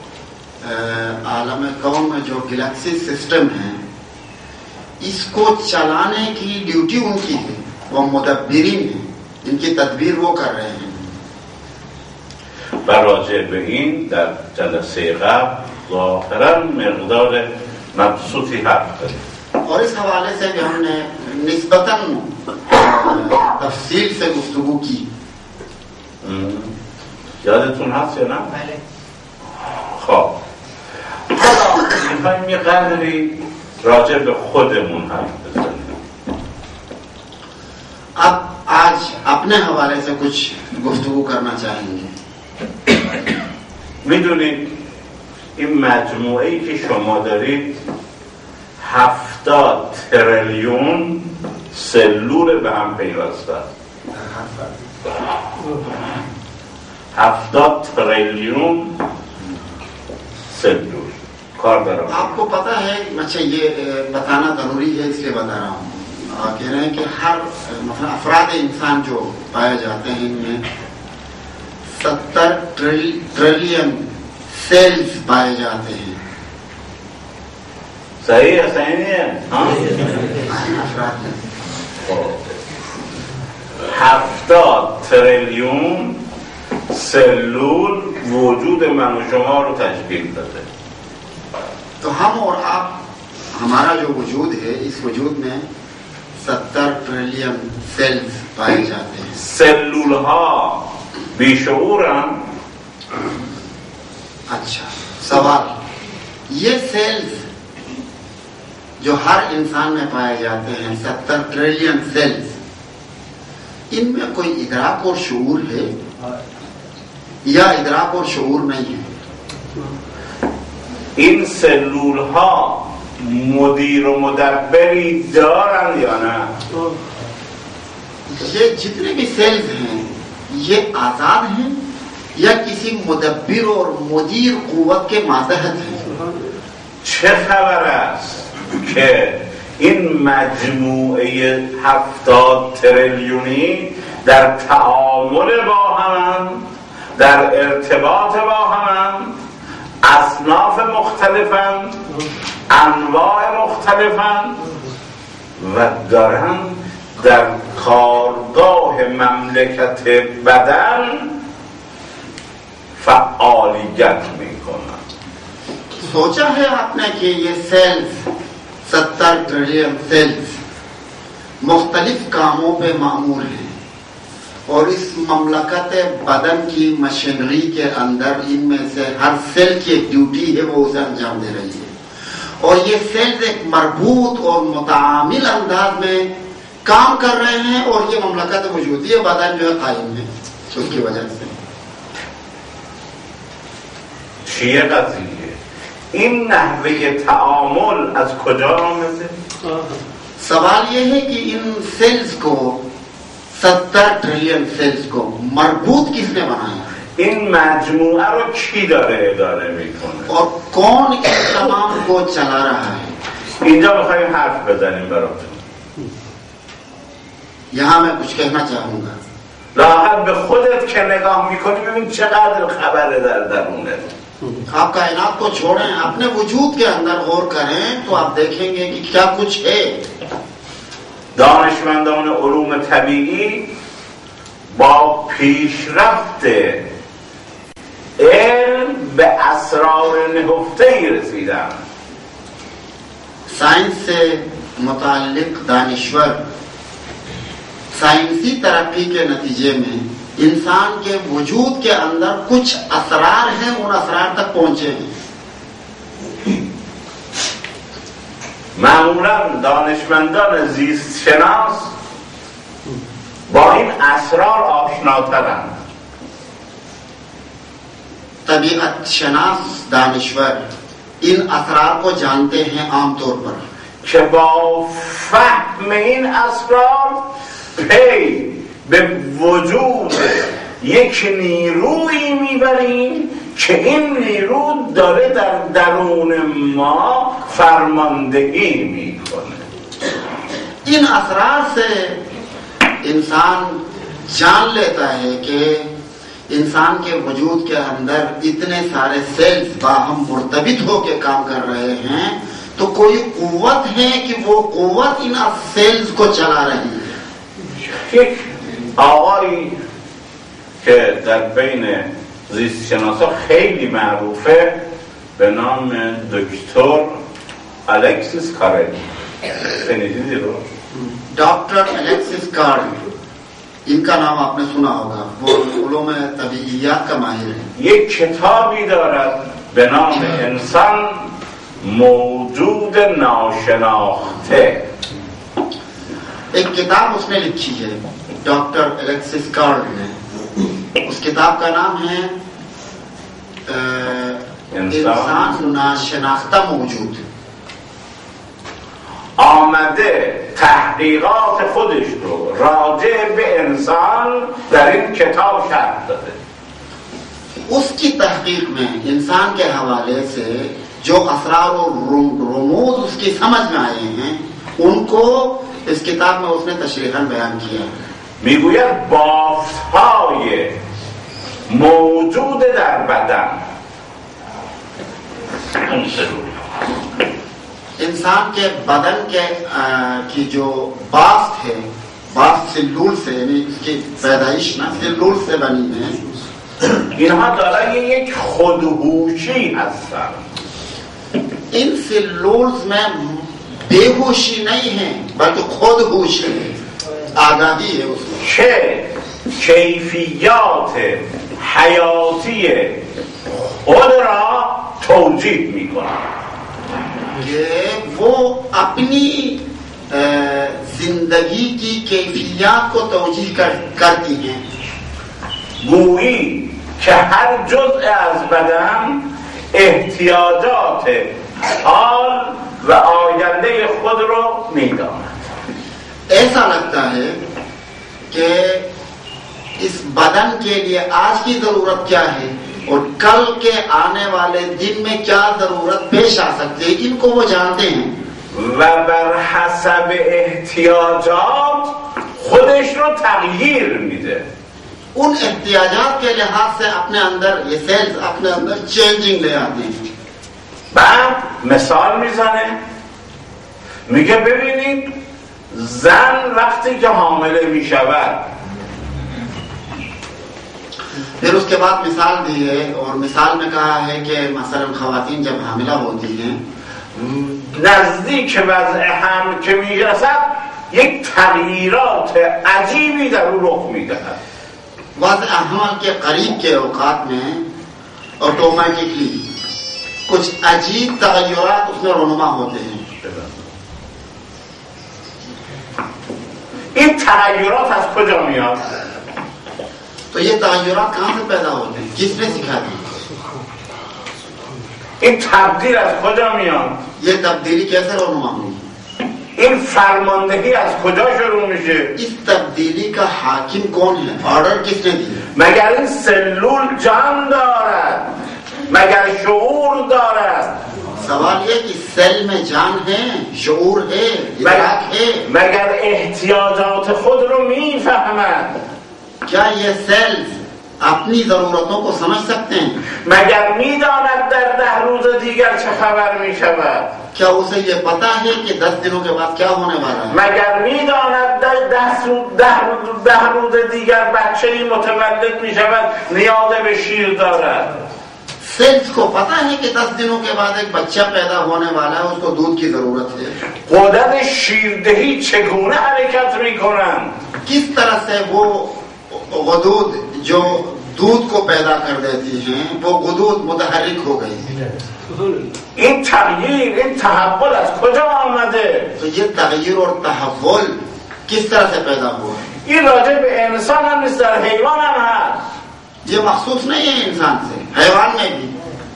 عالم کون میں جو گلیکسی سسٹم ہے اس کو چلانے کی ڈیوٹی ان کی ہے، وہ مدبرین ہیں، ان کی تدبیر وہ کر رہے ہیں. و راجع به این در جلسه قبل ظاهرا مقدار مبسوطی حرف داریم. اور اس حوالے سے بھی ہم نے نسبتاً تفصیل سے گفتگو کی. یادتون هست یا نه؟ بله. خب حالا میخوایم یه قدری راجع به خودمون حرف بزنیم. اب آج اپنے حوالے سے کچھ گفتگو کرنا چاہیں گے. میدونید این مجموعه‌ای که شما دارید هفت هفتاد تریلیون سلول به هم پیوسته. هفتاد تریلیون سلول کار دارم. आपको पता है, अच्छा ये बताना जरूरी है इसलिए बता रहा हूँ. कह रहे हैं कि हर मतलब अफराद इंसान जो पाए जाते हैं इनमें सत्तर ट्रिलियन सेल्स पाए जाते हैं. सही है सही नहीं है? हाँ अफराद में هفتاد تریلیون سلول وجود من و شما رو تشکیل داده. तो हम और आप, हमारा जो वजूद है, इस वजूद में सत्तर ट्रिलियन सेल्स पाए जाते हैं. सेलूल ها بیشعورن. अच्छा सवाल, ये सेल्स जो हर इंसान में पाए जाते हैं, सत्तर ट्रिलियन सेल्स, इनमें कोई इदराक और शऊर है या इदराक और शऊर नहीं है? این سلول ها مدیر و مدبری دارن یا نه؟ ये जितने भी सेल्स हैं ये आजाद हैं या किसी मुदब्बिर और मुदीर कुव्वत के मातहत हैं? چه خبر است که این مجموعه هفتاد تریلیونی در تعامل با هم، در ارتباط با هم، اصناف مختلفن، انواع مختلفن و دارن در کارگاه مملکت بدن فعالیت میکنن. सोचा है आपने कि ये सेल्स सत्तर ट्रिलियन सेल्स मुख्तलिफ कामों पे मामूर हैं और इस ममलकत बदन की मशीनरी के अंदर इनमें से हर सेल की एक ड्यूटी है, वो उसे अंजाम दे रही है और ये सेल्स एक मरबूत और मुतामिल अंदाज में काम कर रहे हैं और ये ममलकत वजूदी बदन जो है कायम है उसकी वजह से. چیه قضیه؟ این نحوه تعامل از کجا آمده؟ सवाल ये है कि इन सेल्स को, सत्तर ट्रिलियन सेल्स को मरबूत किसने बनाया है? این مجموعه رو کی داره اداره میکنه؟ और कौन इन तमाम को चला रहा है? اینجا میخوایم حرف بزنیم براتون. यहाँ मैं कुछ कहना चाहूंगा. راحت به خودت که نگاه میکنی ببین چقدر خبره در درونه. आप कायनात को छोड़ें, अपने वजूद के अंदर गौर करें तो आप देखेंगे कि क्या कुछ है. دانشمندان علوم طبیعی با پیشرفت علم به اسرار نهفته‌ای رسیدن. साइंस से मुताल्लिक दानिश्वर साइंसी तरक्की के नतीजे में इंसान के वजूद के अंदर कुछ असरार हैं, उन असरार तक पहुंचे हैं. معمولا دانشمندان زیست شناس با این اسرار آشناترند. तबीयत शनास दानिश्वर इन असरार को जानते हैं आमतौर पर که با فهم این اسرار پی به وجود یک نیرویی میبریم که این نیرو داره در درون ما فرماندهی میکنه. इन असरार से इंसान जान लेता है कि इंसान के वजूद के अंदर इतने सारे सेल्स बाहम मुर्तबित होकर काम कर रहे हैं, तो कोई कुव्वत है कि वो कुव्वत इन सेल्स को चला रही है. یک آقایی که در بین زیست شناسا خیلی معروفه به نام دکتر الکسیس کارل. شنیدید رو؟ डॉक्टर एलेक्सिस कार्ल, इनका नाम आपने सुना होगा. वो उलूम तबीयत का माहिर है. یک کتابی دارد به نام انسان موجود ناشناخته. एक किताब उसने लिखी है डॉक्टर एलेक्सिस कार्ल ने. उस किताब का नाम है इंसान नाशनाख्ता मौजूद. آمده تحقیقات خودش رو راجع به انسان در این کتاب شرح داده. उसकी तहकीक में इंसान के हवाले से जो असरार और रमूज उसकी समझ में आए हैं उनको इस किताब में उसने तशरीहन बयान किया है. میگوید بافت‌های موجود در بدن इंसान के बदन के आ, की जो बाफ्त है, बाफ्त सेलूल से यानी इसकी पैदाइश ना सेलूल से बनी है. اینها دارای یک خودهوشی هستن. इन सेलूल्स में बेहोशी नहीं है बल्कि खुद होशी है, आगाही है उसमें. که کیفیات حیاتی خود را توجیه میکنن. कि वो अपनी जिंदगी की कैफियत को तवजीह कर, करती हैं. گویی که هر جزء از بدن احتیاجات حال و آینده خود رو میداند. ऐसा लगता है कि इस बदन के लिए आज की जरूरत क्या है और कल के आने वाले दिन में क्या जरूरत पेश आ सकती है, इनको वो जानते हैं. و بر حسب احتیاجات خودش رو تغییر میده. उन एहतियाजात के लिहाज से अपने अंदर ये सेल्स अपने अंदर चेंजिंग ले आते हैं. بعد مثال میزنه، میگه ببینید زن وقتی که حامله میشود، फिर उसके बाद मिसाल दी है और मिसाल में कहा है कि मसलन खवातीन जब हामिला होती हैं نزدیک وضع حمل که میرسد یک تغییرات عجیبی در او رخ میدهد. वज़्अ हमल के करीब के औकात में ऑटोमेटिकली कुछ अजीब तगय्युरात उसमें रोनुमा होते हैं. این تغییرات از کجا میاد؟ तो ये तगय्युरात कहाँ से पैदा होते हैं, किसने सिखा दी? این تبدیل از کجا میاد؟ ये तब्दीली कैसे रोनुमा हुई? این فرماندهی از کجا شروع میشه؟ इस तब्दीली का हाकिम कौन है, ऑर्डर किसने दिया? مگر این سلول جان دارد؟ مگر شعور دارد؟ सवाल ये कि सेल में जान है, शऊर है, इदराक है. مگر احتیاجات خود رو میفهمد؟ क्या ये सेल्स अपनी जरूरतों को समझ सकते हैं? مگر میداند در ده روز دیگر چه خبر میشود؟ क्या उसे ये पता है कि दस दिनों के बाद क्या होने वाला है? مگر میداند در ده, ده, ده روز دیگر بچه‌ای متولد میشود نیاز به شیر دارد؟ सेल्स को पता है कि दस दिनों के बाद एक बच्चा पैदा होने वाला है, उसको दूध की जरूरत है. قدرت شیردهی چگونه حرکت میکنند؟ किस तरह से वो गुदूद जो दूध को पैदा कर देती हैं वो गुदूद मुतहर्रिक हो गई. این تغییر، این تحول از کجا آمده؟ तो ये तगय्युर और तहव्वुल किस तरह से पैदा हुआ? این راجع به انسان هم نیست، در حیوان هم هست. ये मखसूस नहीं है इंसान से, हैवान में भी.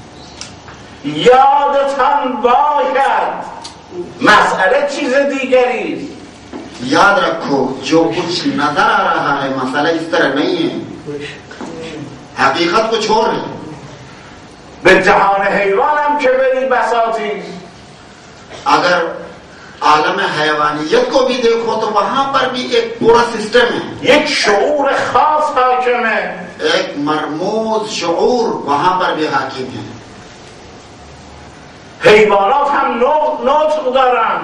یادتان باشد مسئله چیز دیگری است. याद रखो जो कुछ नजर आ रहा है मसला इस तरह नहीं है, हकीकत कुछ और है. به جهان حیوان هم که بری بساطی، अगर आलम हैवानियत को भी देखो तो वहां पर भी एक पूरा सिस्टम है. یک شعور خاص حاکمه. एक मरमूज शऊर वहां पर भी हाकिम है. حیوانات هم نطق دارن.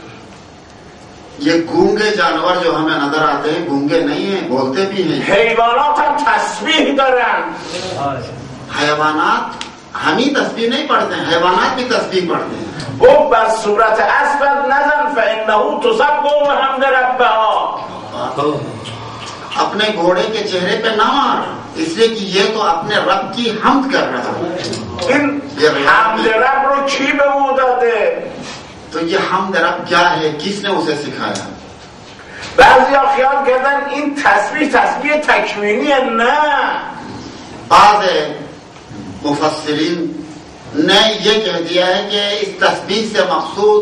ये गूंगे जानवर जो हमें नजर आते हैं गूंगे नहीं हैं, बोलते भी हैं. حیوانات هم تسبیح دارن. हैवानात हम ही तस्बीह नहीं पढ़ते हैं, हैवानात भी तस्बीह पढ़ते हैं. او بر صورت اسود نزن فانه تسبح بحمد ربها. अपने घोड़े के चेहरे पे ना मार, इसलिए कि ये तो अपने रब की हमद कर रहा है. این حمد رب رو کی به او داده؟ तो ये हमद रब क्या है, किसने उसे सिखाया? بعضی ها خیال کردن این تسبیح تسبیح تکوینی. نه، بعض मुफस्सिरीन ने ये कह दिया है कि इस तस्बीह से मकसूद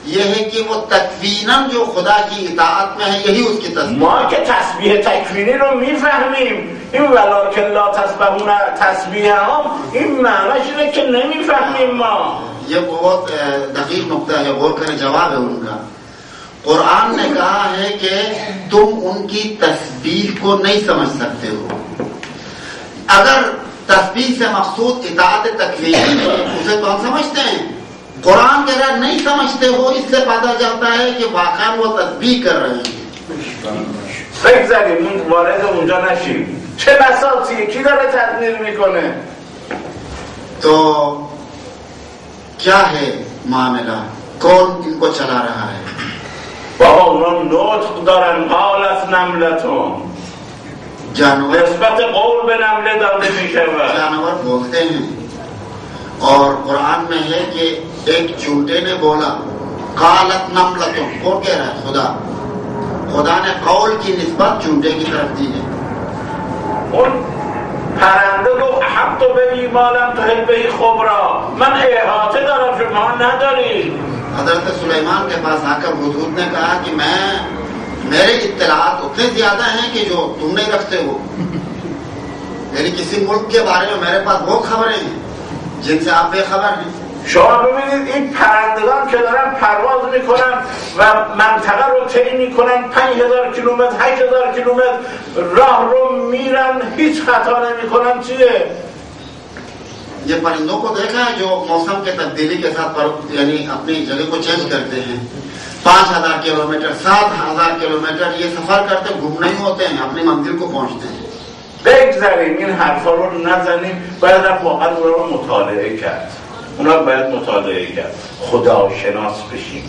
ये है कि वो तकवीनन जो खुदा की इताअत में है यही उसकी तस्बीह। ما که تسبیح تکوینی رو میفهمیم، این ولکن لا تسبحون تسبیح هم این معنیش اینه که نمیفهمیم ما. ये बहुत दकीक नुक्ता है, गौर करें, जवाब है उनका। कुरान ने कहा है कि तुम उनकी तस्बीह को नहीं समझ सकते हो। अगर तस्बीह से मकसूद इताअत तकवीनी है उसे तो हम समझते हैं, कुरान कह रहा नहीं समझते हो, इससे पता चलता है कि वाकई वो तस्बीह कर रहे हैं। بگذاریم اون وارد اونجا نشیم. چه بساطیه کی داره تدبیر میکنه؟ तो क्या है मामला, कौन इनको चला रहा है? بابا اونا نطق دارن. قالت نملتون जानवर نسبت قول به نمله داده میشه. जानवर बोलते हैं और कुरान में है कि एक चूंटे ने बोला कालत नमलतुन, कौन कह रहा है? खुदा। खुदा ने कौल की निस्बत चूंटे की तरफ दी है। اون پرنده گفت حق تو ببی مالم تو هل بهی خبرا، من احاطه دارم شما نداری. हजरत सुलेमान के पास आकर हुदूद ने कहा कि मैं मेरे इत्तलात उतने ज्यादा हैं कि जो तुम नहीं रखते हो। यानी किसी मुल्क के बारे में मेरे पास वो खबरें हैं जिनसे आप बेखबर हैं। شما ببینید این پرندگان که دارن پرواز میکنن و منطقه رو طی میکنن، پنج هزار کیلومتر هشت هزار کیلومتر راه رو میرن، هیچ خطا نمیکنن. چیه؟ ये परिंदों को देखा है जो मौसम के तब्दीली के साथ पर, यानी अपनी जगह को चेंज करते हैं। पांच हजार किलोमीटर सात हजार किलोमीटर ये सफर करते, घूम नहीं होते हैं, अपनी मंजिल को पहुंचते हैं। بگذاریم این حرفا رو نزنیم، باید واقعا اونا رو مطالعه کرد. اونا باید مطالعه کرد، خدا شناس بشیم.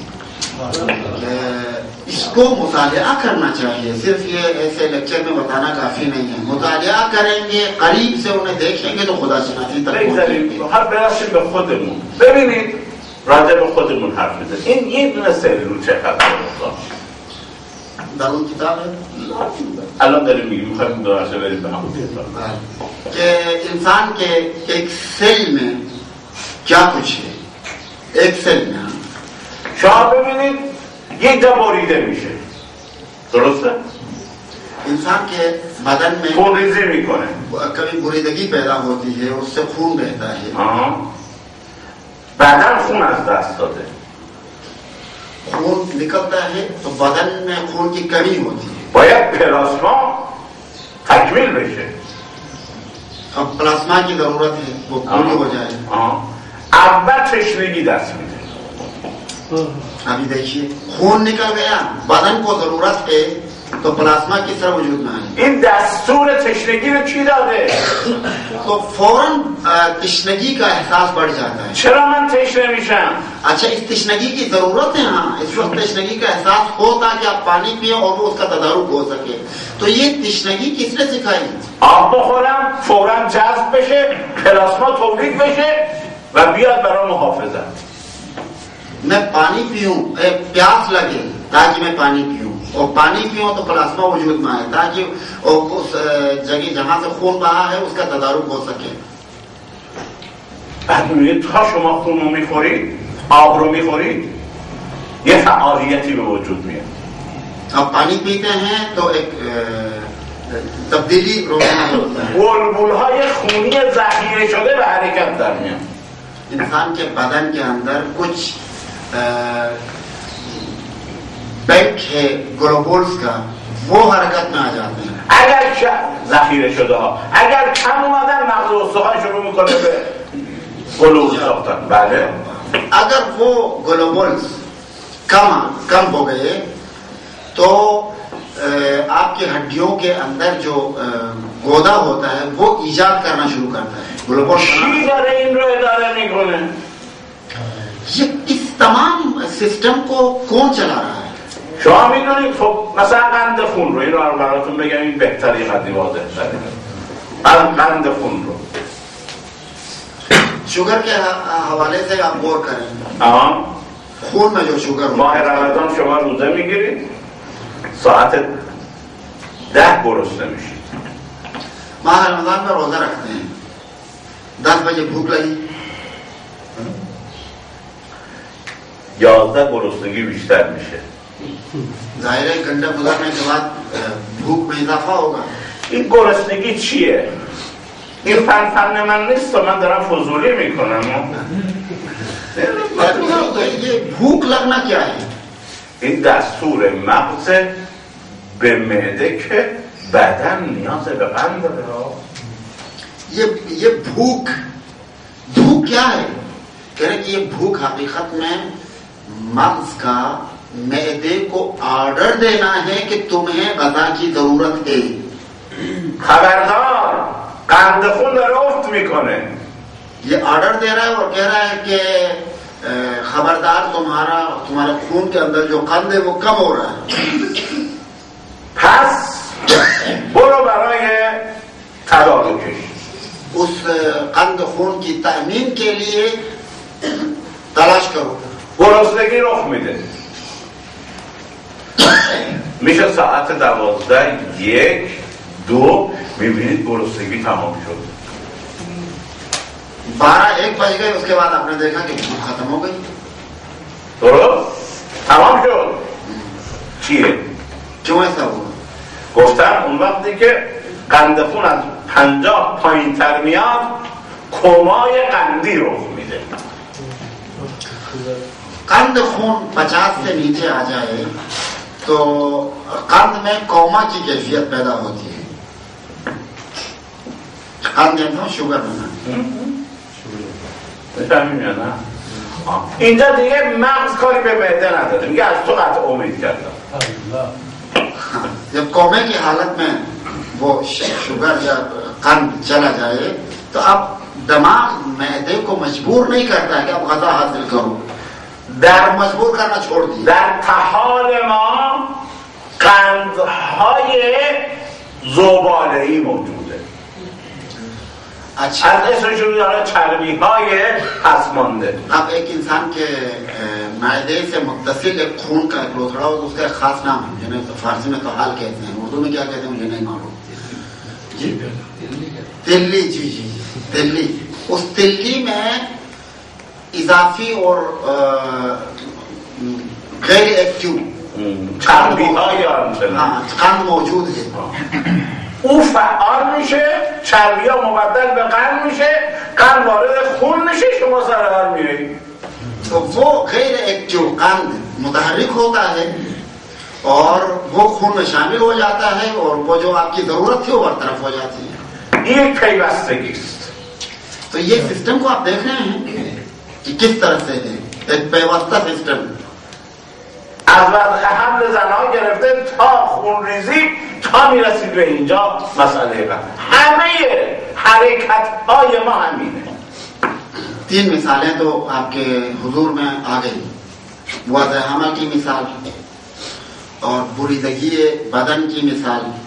इसको मुतालिया करना चाहिए, सिर्फ ये ऐसे लेक्चर में बताना काफी नहीं है। मुतालिया करेंगे, करीब से उन्हें देखेंगे तो खुदा शनासी तक بگذاریم هر برسیم به خودمون. ببینید راجع به خودمون حرف بزنیم. این یه دونه سلول چقدر در اون کتاب है الان داریم میگیم میخوایم دراسه بریم به همون कि इंसान के एक सेल में क्या कुछ है। एक सेल में شما ببینید یک جا بریده میشه، درسته؟ इंसान के बदन में خون ریزی میکنه، कभी बुरीदगी पैदा होती है, उससे खून बहता है। آه. بدن خون از دست داده، खून निकलता है तो बदन में खून की कमी होती है। باید پلاسما تکمیل بشه. अब प्लाज्मा की जरूरत है, वो पूरी हो जाए। آه. اول تشنگی دست میده. अभी देखिए खून निकल गया, बदन को जरूरत है तो प्लाज्मा किस तरह वजूद में आए। این دستور تشنگی رو کی داده؟ तो फौरन तशनगी का एहसास बढ़ जाता है। چرا من تشنه میشم؟ अच्छा, इस तशनगी की जरूरत है। हाँ, इस वक्त तशनगी का एहसास हो ताकि आप पानी पिए और वो उसका तदारुक हो सके। तो ये तशनगी किसने सिखाई? آب بخورم فوراً جذب بشه، پلاسما تولید بشه و بیاد برای محافظت. मैं पानी पीऊं, प्यास लगे ताकि मैं पानी पीऊं, और पानी पीऊं तो प्लाज्मा वजूद में आए ताकि उस जगह जहां से खून बहा है उसका तदारुक हो सके। بعد میبینید تا شما خون رو میخورید، آب رو میخورید، یه فعالیتی به وجود میاد. अब पानी पीते हैं तो एक तब्दीली रोशनी होता है। बुलबुल‌های خونی ذخیره شده به حرکت در میاد. इंसान के बदन के अंदर कुछ बैंक है ग्लोबुल्स का, वो हरकत में आ जाते हैं। اگر ذخیره شده ها اگر کم اومدن مغز استخوان شروع میکنه به گلوبول ساختن. بله अगर वो ग्लोबुल्स कम कम हो गए तो आपकी हड्डियों के अंदर जो गोदा होता है वो इजाद करना शुरू करता है। ग्लोबुल چی داره این رو اداره میکنه؟ ये इस तमाम सिस्टम को कौन चला रहा है? شما میدونید خب مثلا قند خون رو، این رو براتون بگم این بهتری قدی واضح تره. قند خون رو शुगर के हवाले से आप गौर करें। آها खून में जो शुगर ماه رمضان شما روزه میگیرید، ساعت ده گرسنه میشید. माह रमजान में रोजा रखते हैं, दस बजे भूख लगी, یازده گرسنگی بیشتر میشه. ظاهر है गंडा गुजरने के बाद भूख में इजाफा होगा. این گرسنگی چیه؟ این فن فن من نیست و من دارم فضولی میکنم. ये भूख लगना क्या है? این دستور مغز به معده که بدن نیاز به قند داره. ये ये भूख भूख क्या है? कह रहे कि ये भूख हकीकत में मगज का मैदे को ऑर्डर देना है कि तुम्हें गजा की जरूरत है. खबरदार قند خون داره افت میکنه. ये ऑर्डर दे रहा है और कह रहा है कि खबरदार तुम्हारा तुम्हारे खून के अंदर जो कंद है वो कम हो रहा है. پس برو برای تدارکش. उस कंद खून की तामीन के लिए तलाश करो. گرسنگی رخ میده. میشه ساعت دوازده یک دو میبینید گرسنگی تمام شد. बारह एक बज गए उसके बाद आपने देखा कि भूख खत्म हो गई. درست؟ تمام شد. چیه؟ क्यों ऐसा हुआ? گفتم اون وقتی که قند خون از پنجاه پایین تر میاد کمای قندی رخ میده. कंद खून पचास से नीचे आ जाए तो कंद में कोमा की कैफियत पैदा होती है. कंद में शुगर होना. بفهمیم یا نه؟ اینجا دیگه مغز کاری به معده نداره. میگه از تو قطع امید کردم. जब कोमे की हालत में वो शुगर या कंद चला जाए तो अब दिमाग मैदे को मजबूर नहीं करता है कि अब गजा हासिल करो. در मजबूर करना छोड़ दिया. در طحال ما قندهای زباله‌ای موجوده. अच्छा. از اسمشون داره چربی های پسمانده. अब एक इंसान के मैदे से मुत्तसिल एक खून का एक लोथड़ा हो तो उसका एक खास नाम है जिन्हें तो फारसी में तो हाल कहते हैं. उर्दू में क्या कहते हैं मुझे नहीं मालूम. जी तिल्ली. जी जी तिल्ली. उस तिल्ली में इजाफी और गैर एक्टिव چربی های آنچنان हाँ قند موجود है. او فعال میشه، چربی ها مبدل به قند میشه، قند وارد خون میشه، شما سرحال میرید. तो वो गैर एक्टिव قند मुतहर्रिक होता है और वो खून में शामिल हो जाता है और वो जो आपकी जरूरत थी वो बरतरफ हो जाती है. این یک پیوستگی است. तो ये सिस्टम को आप देख रहे हैं कि किस तरह से है एक पेवस्ता सिस्टम. از وضع حمل زنها گرفته تا خونریزی تا میرسید به اینجا مسئله قند. همه حرکت های ما همینه. तीन मिसालें तो आपके हुजूर में आ गई. वज़ हमल की मिसाल और बुरीदगी बदन की मिसाल